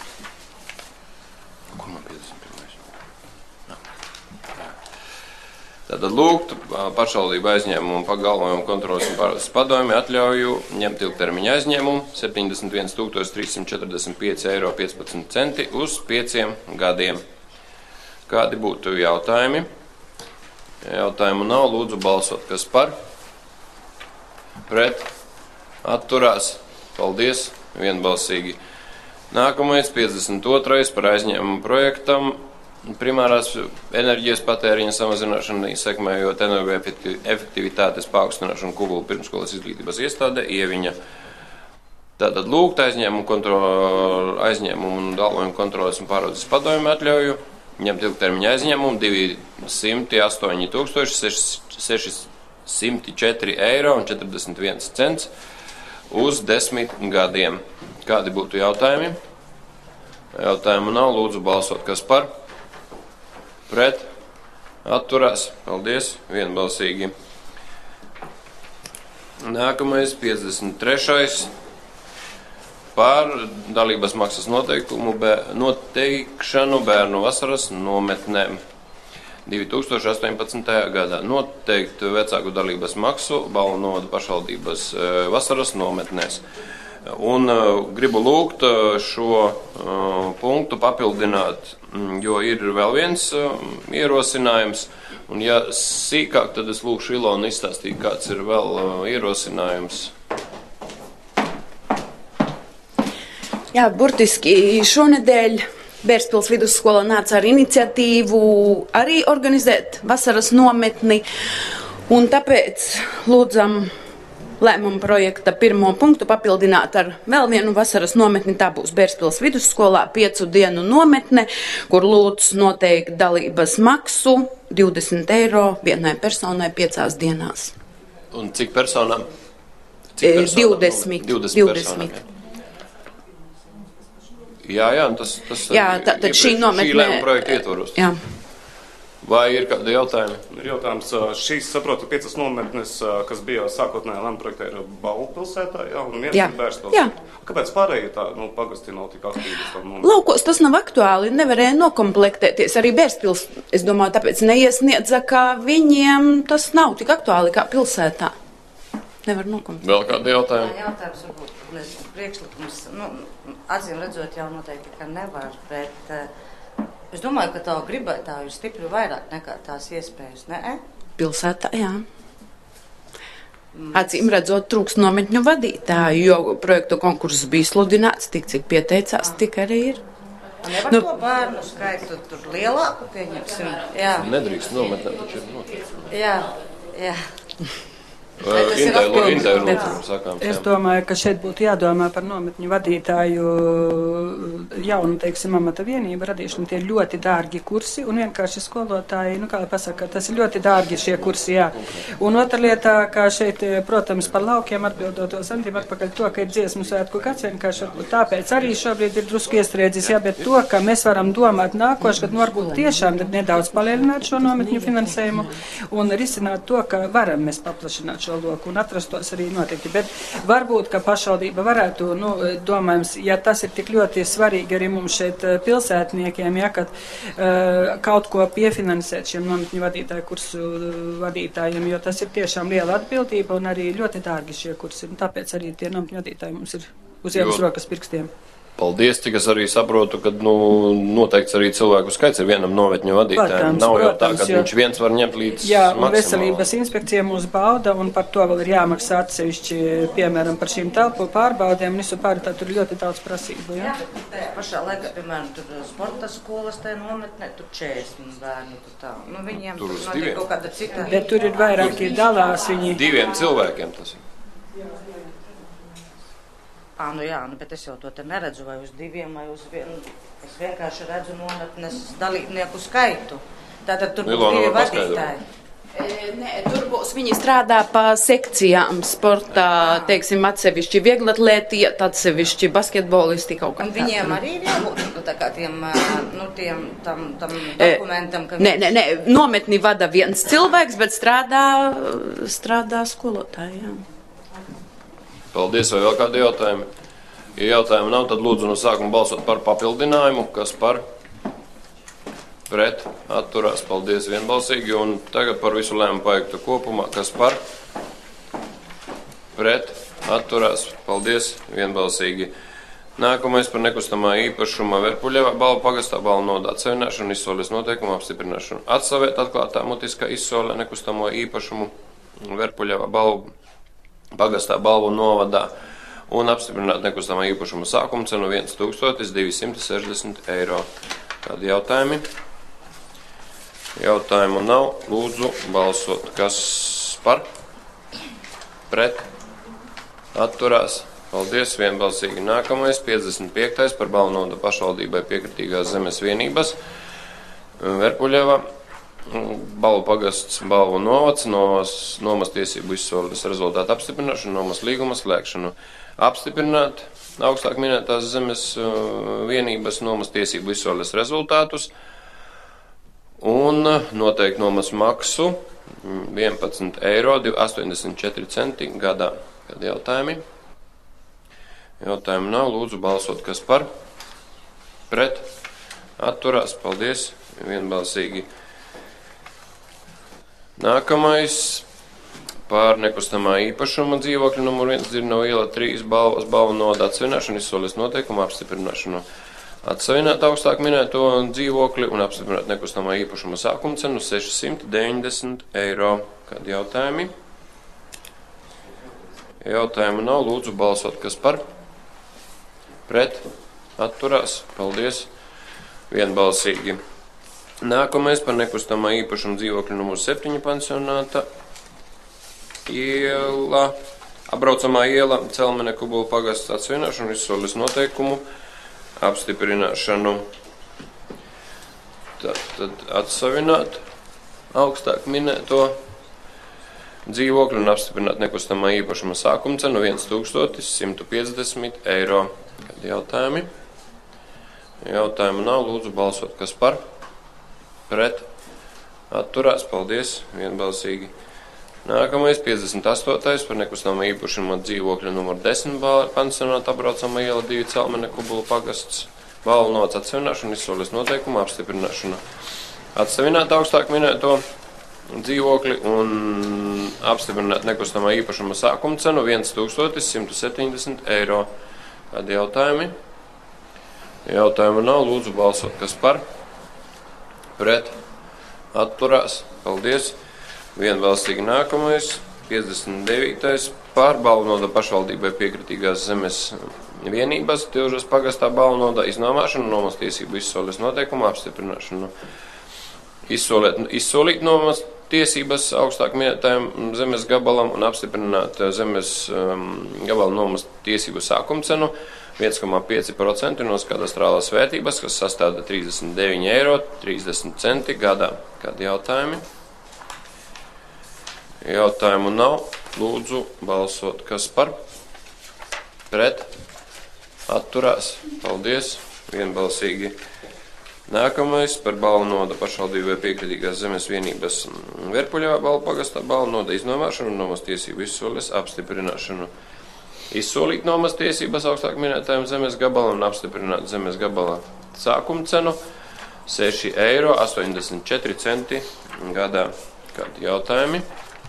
Tātad lūgt pašvaldību aizņēmumu pagalvojumu kontrolas un pārvaldes padomju atļauju ņemt ilgtermiņa aizņēmumu 71 345,15 eiro uz 5 gadiem. Kādi būtu jautājumi? Jautājumu nav, lūdzu balsot. Kas par? Pret? Atturās? Paldies, vienbalsīgi. Nākamais 52. par aizņēmumu projektam. Primārās enerģijas patēriņa samazināšana, sekmējot energoefektivitātes paaugstināšanu Kubulu pirmskolas izglītības iestādē, Ieviņa. Tātad lūgt aizņēmumu un dalījumu kontroles un pārvaldes padomju atļauju ņemt ilgtermiņa aizņēmumu 208,604,41 eiro uz 10 gadiem. Kādi būtu jautājumi? Jautājumu nav, lūdzu balsot. Kas par? Pret? Atturās? Paldies, vienbalsīgi. Nākamais 53. Par dalības maksas noteikšanu bērnu vasaras nometnēm. 2018. gadā noteikt vecāku dalības maksu Balnovada pašvaldības vasaras nometnēs. Un gribu lūgt šo punktu papildināt, jo ir vēl viens ierosinājums. Un ja sīkāk, tad es lūkšu Ilonu izstāstīt, kāds ir vēl ierosinājums. Jā, burtiski šonedēļ Bērspils vidusskolā nāca ar iniciatīvu arī organizēt vasaras nometni. Un tāpēc lūdzam lēmuma projekta pirmo punktu papildināt ar vēl vienu vasaras nometni. Tā būs Bērspils vidusskolā 5 dienu nometne, kur lūdz noteikt dalības maksu 20 eiro vienai personai 5 dienās. Un cik personām? 20. Personām, jā, tas jā, tad šī nometne. Šī lēmuma projekta ietvaros. Jā. Vai ir kādi jautājumi? Ir jautājums, šīs, saprotu, 5 nometnes, kas bija sākotnējā lēma projektā, ir Balvu pilsētā, jā, un viens ir Bērspils. Jā. Kāpēc pārējie tā, pagasti nav tik aktīvi? Laukos tas nav aktuāli, nevarēja nokomplektēties. Arī Bērspils, es domāju, tāpēc neiesniedza, ka viņiem tas nav tik aktuāli kā pilsētā. Nevar nokomplektēt. Vēl kādi jautājumi? Jautājums varbūt priekšlikums, acīm redzot jau noteikti, ka nevar, bet es domāju, ka tā gribētāju ir stipri vairāk nekā tās iespējas, ne? Pilsētā, jā. Acīm redzot, trūks nometņu vadītāju, jo projektu konkurss bija sludināts, tik cik pieteicās, tik arī ir. Nevar to bērnu skaitu tur lielāku pieņemsim? Jā. Nedrīkst nometnē, taču ir noteikti. Jā. Es domāju, ka šeit būtu jādomā par nometņu vadītāju jaunu, teiksim, amata vienību radīšanu. Tie ir ļoti dārgi kursi un vienkārši skolotāji, kā pasaka, tas ir ļoti dārgi šie kursi, jā. Un otra lieta, kā šeit, protams, par laukiem atbildot to Santim atpakaļ to, ka ir dziesmu svētku gads, vienkārši tāpēc arī šobrīd ir drusku iestrēdzis, jā, bet to, ka mēs varam domāt nākošais, kad varbūt tiešām nedaudz palielināt šo nometņu finansējumu un risināt to, ka varam mēs paplašināt šo loku un atrastos arī noteikti. Bet varbūt, ka pašvaldība varētu, domājams, ja tas ir tik ļoti svarīgi arī mums šeit pilsētniekiem, ja, kad kaut ko piefinansēt šiem nometņu vadītāju kursu vadītājiem, jo tas ir tiešām liela atbildība un arī ļoti dārgi šie kursi. Un tāpēc arī tie nometņu vadītāji mums ir uz vienas rokas pirkstiem. Paldies, cik es arī saprotu, ka noteikts arī cilvēku skaits ir vienam nometņu vadītājiem. Nav jau tā, ka viņš viens var ņemt līdz jā, un maksimāli. Veselības inspekcija mūs bauda, un par to vēl ir jāmaksā atsevišķi, piemēram, par šīm telpu pārbaudēm, un visu pāri tā tur ir ļoti daudz prasību. Jā, tajā pašā laikā, piemēram, tur sporta skolas tajā nometnē, tur 40 bērnu, tur tā. Viņiem tur notiek kaut kāda cita. Bet tur ir vairāki dalās viņi. 2 cilvēkiem tas ir. Jā, bet es jau to te neredzu, vai uz 2 vai uz 1. Es vienkārši redzu nometnes dalībnieku skaitu. Tātad tur būs 2 vadītāji. Nē, tur būs viņi strādā pa sekcijām sportā, teiksim, atsevišķi vieglatlētiet, atsevišķi basketbolisti kaut kā. Un viņiem arī ir jābūt tā kā tiem dokumentam, ka Nē, nometni vada viens cilvēks, bet strādā skolotāji, jā. Paldies, vai vēl kādi jautājumi? Ja jautājumi nav, tad lūdzu no sākuma balsot par papildinājumu, kas par pret atturās. Paldies vienbalsīgi. Un tagad par visu lēmumu projektu kopumā, kas par pret atturās. Paldies vienbalsīgi. Nākamais par nekustamā īpašuma Verpuļevā balvu pagastā balvu nodā atseviināšanu, izsoles noteikumu apstiprināšanu. Atsavēt atklātā mutiskā izsole nekustamo īpašumu Verpuļevā balvu pagastā balvu novadā un apstiprināt nekustamā īpašuma sākuma cenu 1260 eiro. Kādi jautājumi? Jautājumu nav. Lūdzu balsot. Kas par? Pret? Atturās? Paldies, vienbalsīgi. Nākamais, 55. par balvu noda pašvaldībai piekritīgās zemes vienības Verpuļevā. Balvu pagasts, balvu novads, nomas tiesību izsoles rezultātu apstiprināšanu, nomas līguma slēgšanu. Apstiprināt augstāk minētās zemes vienības nomas tiesību izsoles rezultātus un noteikt nomas maksu 11,84 eiro gadā. Kādi jautājumi? Jautājumi nav. Lūdzu balsot, kas par? Pret? Atturās. Paldies. Vienbalsīgi. Nākamais par nekustamā īpašuma dzīvokļu numur 1 Dzirnavu iela 3 balvu noda atseviināšanu, izsoles noteikumu apstiprināšanu. Atsevināt augstāk minēto dzīvokli un apstiprināt nekustamā īpašuma sākuma cenu 690 eiro. Kādi jautājumi? Jautājumu nav. Lūdzu balsot, kas par? Pret? Atturās. Paldies. Vienbalsīgi. Nākamais par nekustamā īpašuma dzīvokļu numur 7 pansionāta iela, apbraucamā iela, Celmene Kubula pagasts atseviināšanu, izsoles noteikumu apstiprināšanu. Tad atsevināt augstāk minēto dzīvokļu un apstiprināt nekustamā īpašuma sākuma cenu 1150 eiro. Kādi jautājumi? Jautājumu nav. Lūdzu balsot, kas par? Pret? Atturās, paldies, vienbalsīgi. Nākamais 58. par nekustamā īpašuma dzīvokļa numur 10 pansionāta apbraucamā iela 2 Celmene Kubulu pagasts. Balvu nots atsevināšanu, izsoles noteikumu apstiprināšanu. Atsevināt augstāk minēto dzīvokli un apstiprināt nekustamā īpašuma sākuma cenu 1170 eiro. Kādi jautājumi? Jautājumu nav, lūdzu balsot. Kas par? Pret? Atturās. Paldies. Vienbalsīgi nākamais. 59. Pār balvnoda pašvaldībai piekritīgās zemes vienības Tilžas pagastā balvnoda iznāmāšanu, nomas tiesību izsoles noteikumu apstiprināšanu. Izsolīt nomas tiesības augstāk minētajam zemes gabalam un apstiprināt zemes gabala nomas tiesību sākuma cenu 1,5% no kadastrālās vērtības, kas sastāda 39,30 eiro gadā. Kādi jautājumi? Jautājumu nav. Lūdzu balsot. Kas par? Pret? Atturās. Paldies. Vienbalsīgi. Nākamais par balvnoda pašvaldībai piekritīgās zemes vienības Verpuļā balvu pagastā balvnoda iznāmāšanu un nomas tiesību izsoles apstiprināšanu. Izsolīt nomas tiesības augstāk minētājiem zemes gabalam un apstiprināt zemes gabala sākuma cenu 6,84 eiro gadā. Kādi jautājumi?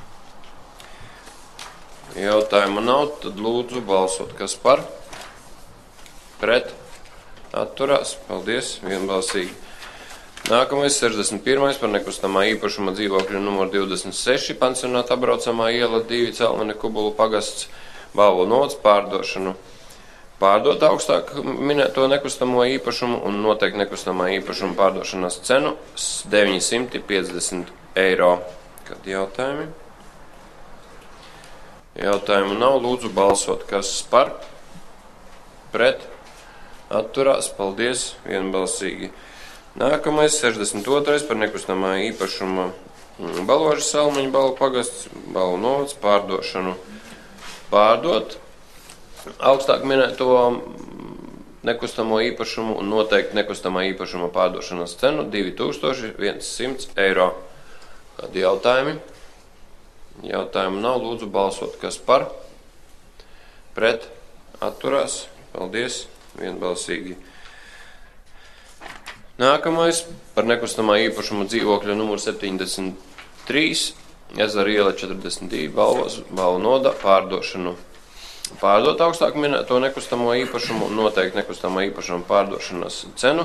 Jautājumu nav, tad lūdzu balsot. Kas par? Pret? Atturās. Paldies. Vienbalsīgi. Nākamais 61. par nekustamā īpašuma dzīvokļu numur 26 pansionāta apbraucamā iela 2 Celmene Kubulu pagasts. Balvu nots pārdošanu. Pārdot augstāk minēto nekustamo īpašumu un noteikti nekustamā īpašuma pārdošanas cenu 950 eiro. Kādi jautājumi? Jautājumu nav, lūdzu balsot. Kas par? Pret? Atturās, paldies, vienbalsīgi. Nākamais 62. par nekustamā īpašuma Baložas Salmiņu balvu pagasts, balvu novads pārdošanu. Pārdot augstāk minēto nekustamo īpašumu un noteikti nekustamā īpašuma pārdošanas cenu 2100 eiro. Kādi jautājumi? Jautājumu nav, lūdzu balsot. Kas par? Pret? Atturās? Paldies, vienbalsīgi. Nākamais par nekustamā īpašuma dzīvokļa numur 73, Ezera iela 42, balvu noda pārdošanu. Pārdot augstāk minēto nekustamo īpašumu un noteikti nekustamā īpašuma pārdošanas cenu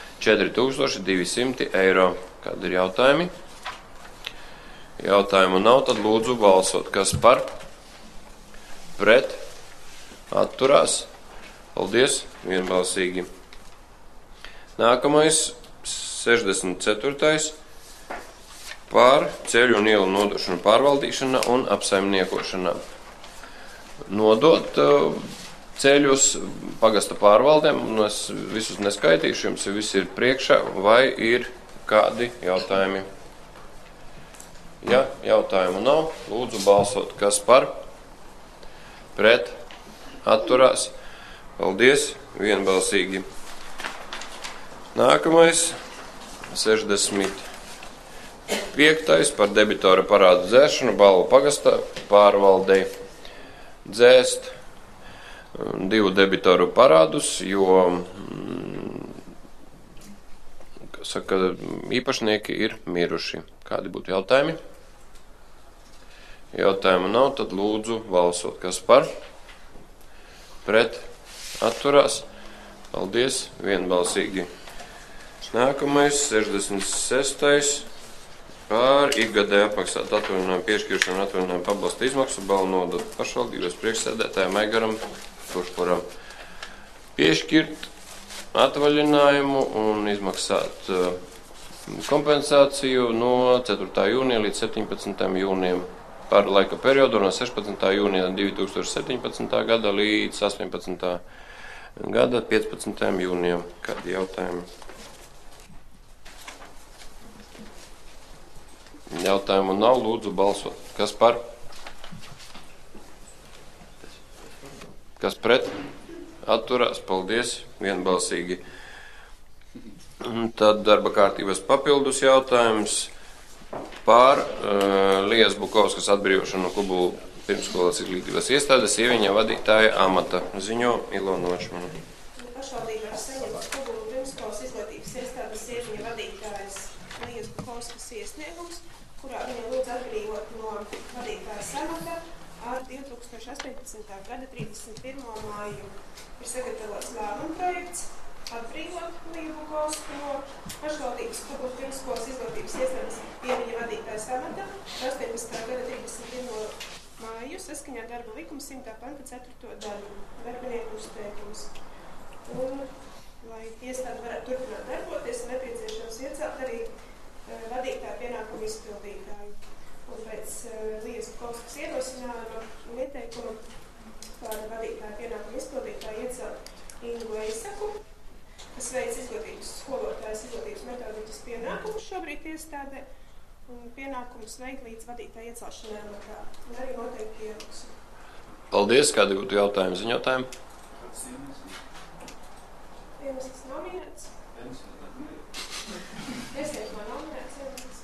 4200 eiro. Kādi ir jautājumi? Jautājumu nav, tad lūdzu balsot. Kas par? Pret? Atturās? Paldies, vienbalsīgi. Nākamais 64. par ceļu un ielu nodošanu pārvaldīšana un apsaimniekošana. Nodot ceļus pagasta pārvaldēm, un es visus neskaitīšu, jums visi ir priekšā, vai ir kādi jautājumi? Ja jautājumu nav, lūdzu balsot. Kas par? Pret? Atturās? Paldies, vienbalsīgi. Nākamais 65. par debitora parādu dzēšanu balvu pagastā pārvaldei dzēst 2 debitoru parādus, jo saka, īpašnieki ir miruši. Kādi būtu jautājumi? Jautājumu nav, tad lūdzu balsot. Kas par? Pret? Atturās? Paldies, vienbalsīgi. Nākamais 66. par ikgadēju apmaksāt atvaļinājumu piešķiršanu un atvaļinājumu pabalsta izmaksu balvu nodotu pašvaldības priekšsēdētājam Aigaram Pušpuram. Piešķirt atvaļinājumu un izmaksāt kompensāciju no 4. jūnija līdz 17. jūnijam par laika periodu no 16. jūnija 2017. gada līdz 18. gada 15. jūnijam. Kādi jautājumi? Jautājumu nav, lūdzu balsot. Kas par? Kas pret? Atturās, paldies, vienbalsīgi. Tad darba kārtības papildus jautājums par Lijas Bukovskas atbrīvošanu no Kubu pirmsskolas izglītības iestādes ieviņa vadītāja amata. Ziņo Ilona Nočmana. Pašvaldībā ir saņemts Kubu pirmsskolas izglītības iestādes ieviņa vadītājas Lijas Bukovskas iesniegums, kurā viņa lūdz atbrīvot no vadītājas amata ar 2018. gada 31. māju. Ir sagatavots lēmuma projekts atbrīvot Liju Bukovsku no pašvaldības Kubu pirmsskolas izglītības iestādes ieviņa vadītājas amata 18. gada 31. māju saskaņā darba likuma 100. panta 4. daļu darbinieku uzteikums. Un, lai iestāde varētu turpināt darboties, ir nepieciešams iecelt arī vadītāju pienākumu izpildītāju. Un pēc Lijas Bukovskas ierosinājuma un ieteikuma par vadītāju pienākumu izpildītāju iecelt Ingu Eisaku, kas veic izglītības skolotājas izglītības metodikas pienākumus šobrīd iestādē un pienākumus veikt līdz vadītāja iecelšanai amatā un arī noteikti ierakstu. Paldies, kādi būtu jautājumi ziņotājiem? Iemesls nav minēts. Iesniegumā nav minēts iemesls.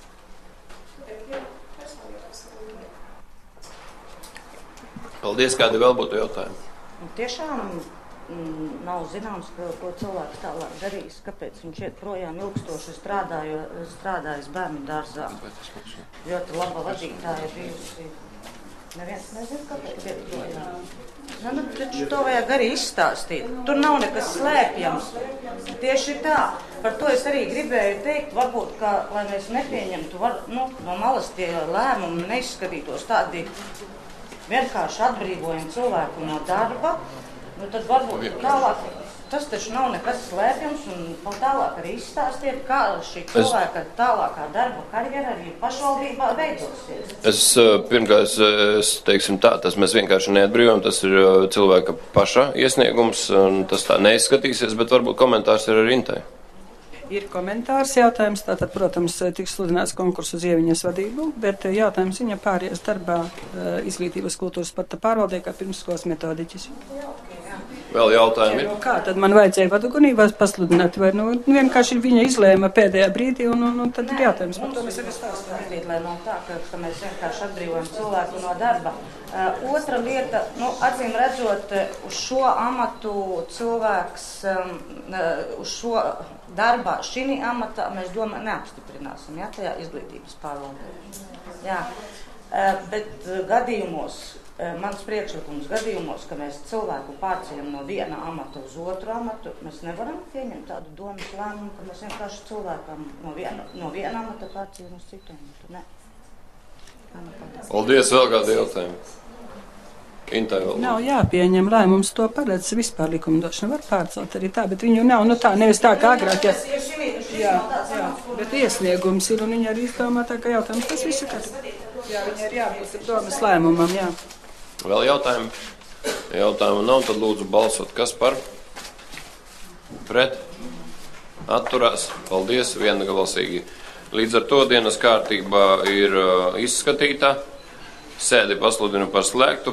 Paldies, kādi vēl būtu jautājumi? Tiešām nav zināms, ko cilvēks tālāk darīs, kāpēc viņš iet projām ilgstoši strādājis bērnu dārzā. Ļoti laba vadītāja bijusi. Neviens nezinu, kāpēc iet projām. Nu, taču to vajag arī izstāstīt. Tur nav nekas slēpjams. Tieši tā. Par to es arī gribēju teikt, varbūt, ka, lai mēs nepieņemtu no malas tie lēmumi, neizskatītos tādi vienkārši atbrīvojam cilvēku no darba. Nu, tad varbūt tālāk, tas taču nav nekas slēpjams un tālāk arī izstāstiet, kā šī cilvēka tālākā darba karjera arī pašvaldībā veidosies. Pirmkārt, teiksim tā, tas mēs vienkārši neatbrīvojam, tas ir cilvēka paša iesniegums, un tas tā neizskatīsies, bet varbūt komentārs ir arī Intai. Ir komentārs jautājums, tātad, protams, tiks sludināts konkurss uz ieviņas vadību, bet jautājums viņa pāries darbā izglītības kultūras sporta pārvaldē kā pirmsskolas metodiķis. Vēl jautājumi ir? Kā tad man vajadzēja vadugunībās pasludināt, vai vienkārši viņa izlēma pēdējā brīdī un tad ir jautājums. Par to mēs arī stāstām, lai nav tā, ka mēs vienkārši atbrīvojam cilvēku no darba. Otra lieta, acīm redzot, uz šo amatu cilvēks, uz šo darbā, šī amatā, mēs domājam, neapstiprināsim, tajā izglītības pārvaldē. Jā, bet gadījumos, mans priekšlikums gadījumos, ka mēs cilvēku pārceļam no viena amata uz otru amatu, mēs nevaram pieņemt tādu domas lēmumu, ka mēs vienkārši cilvēkam no viena amata pārceļam uz citu amatu. Ne. Paldies, vēl kādi jautājumi? Intai vēl. Nav jāpieņem lēmums, to paredz vispār likumdošana, var pārcelt arī tā, bet viņu nav, tā, nevis tā kā agrāk. Jā, bet iesniegums ir un viņa arī izdomā tā, ka jautājums tas visu, kas. Jā, viņa ir jābūt domas lēmumam, jā. Vēl jautājumi? Jautājumu nav, tad lūdzu balsot. Kas par? Pret? Atturās? Paldies, viengalsīgi. Līdz ar to dienas kārtība ir izskatīta. Sēdi pasludinu par slēgtu.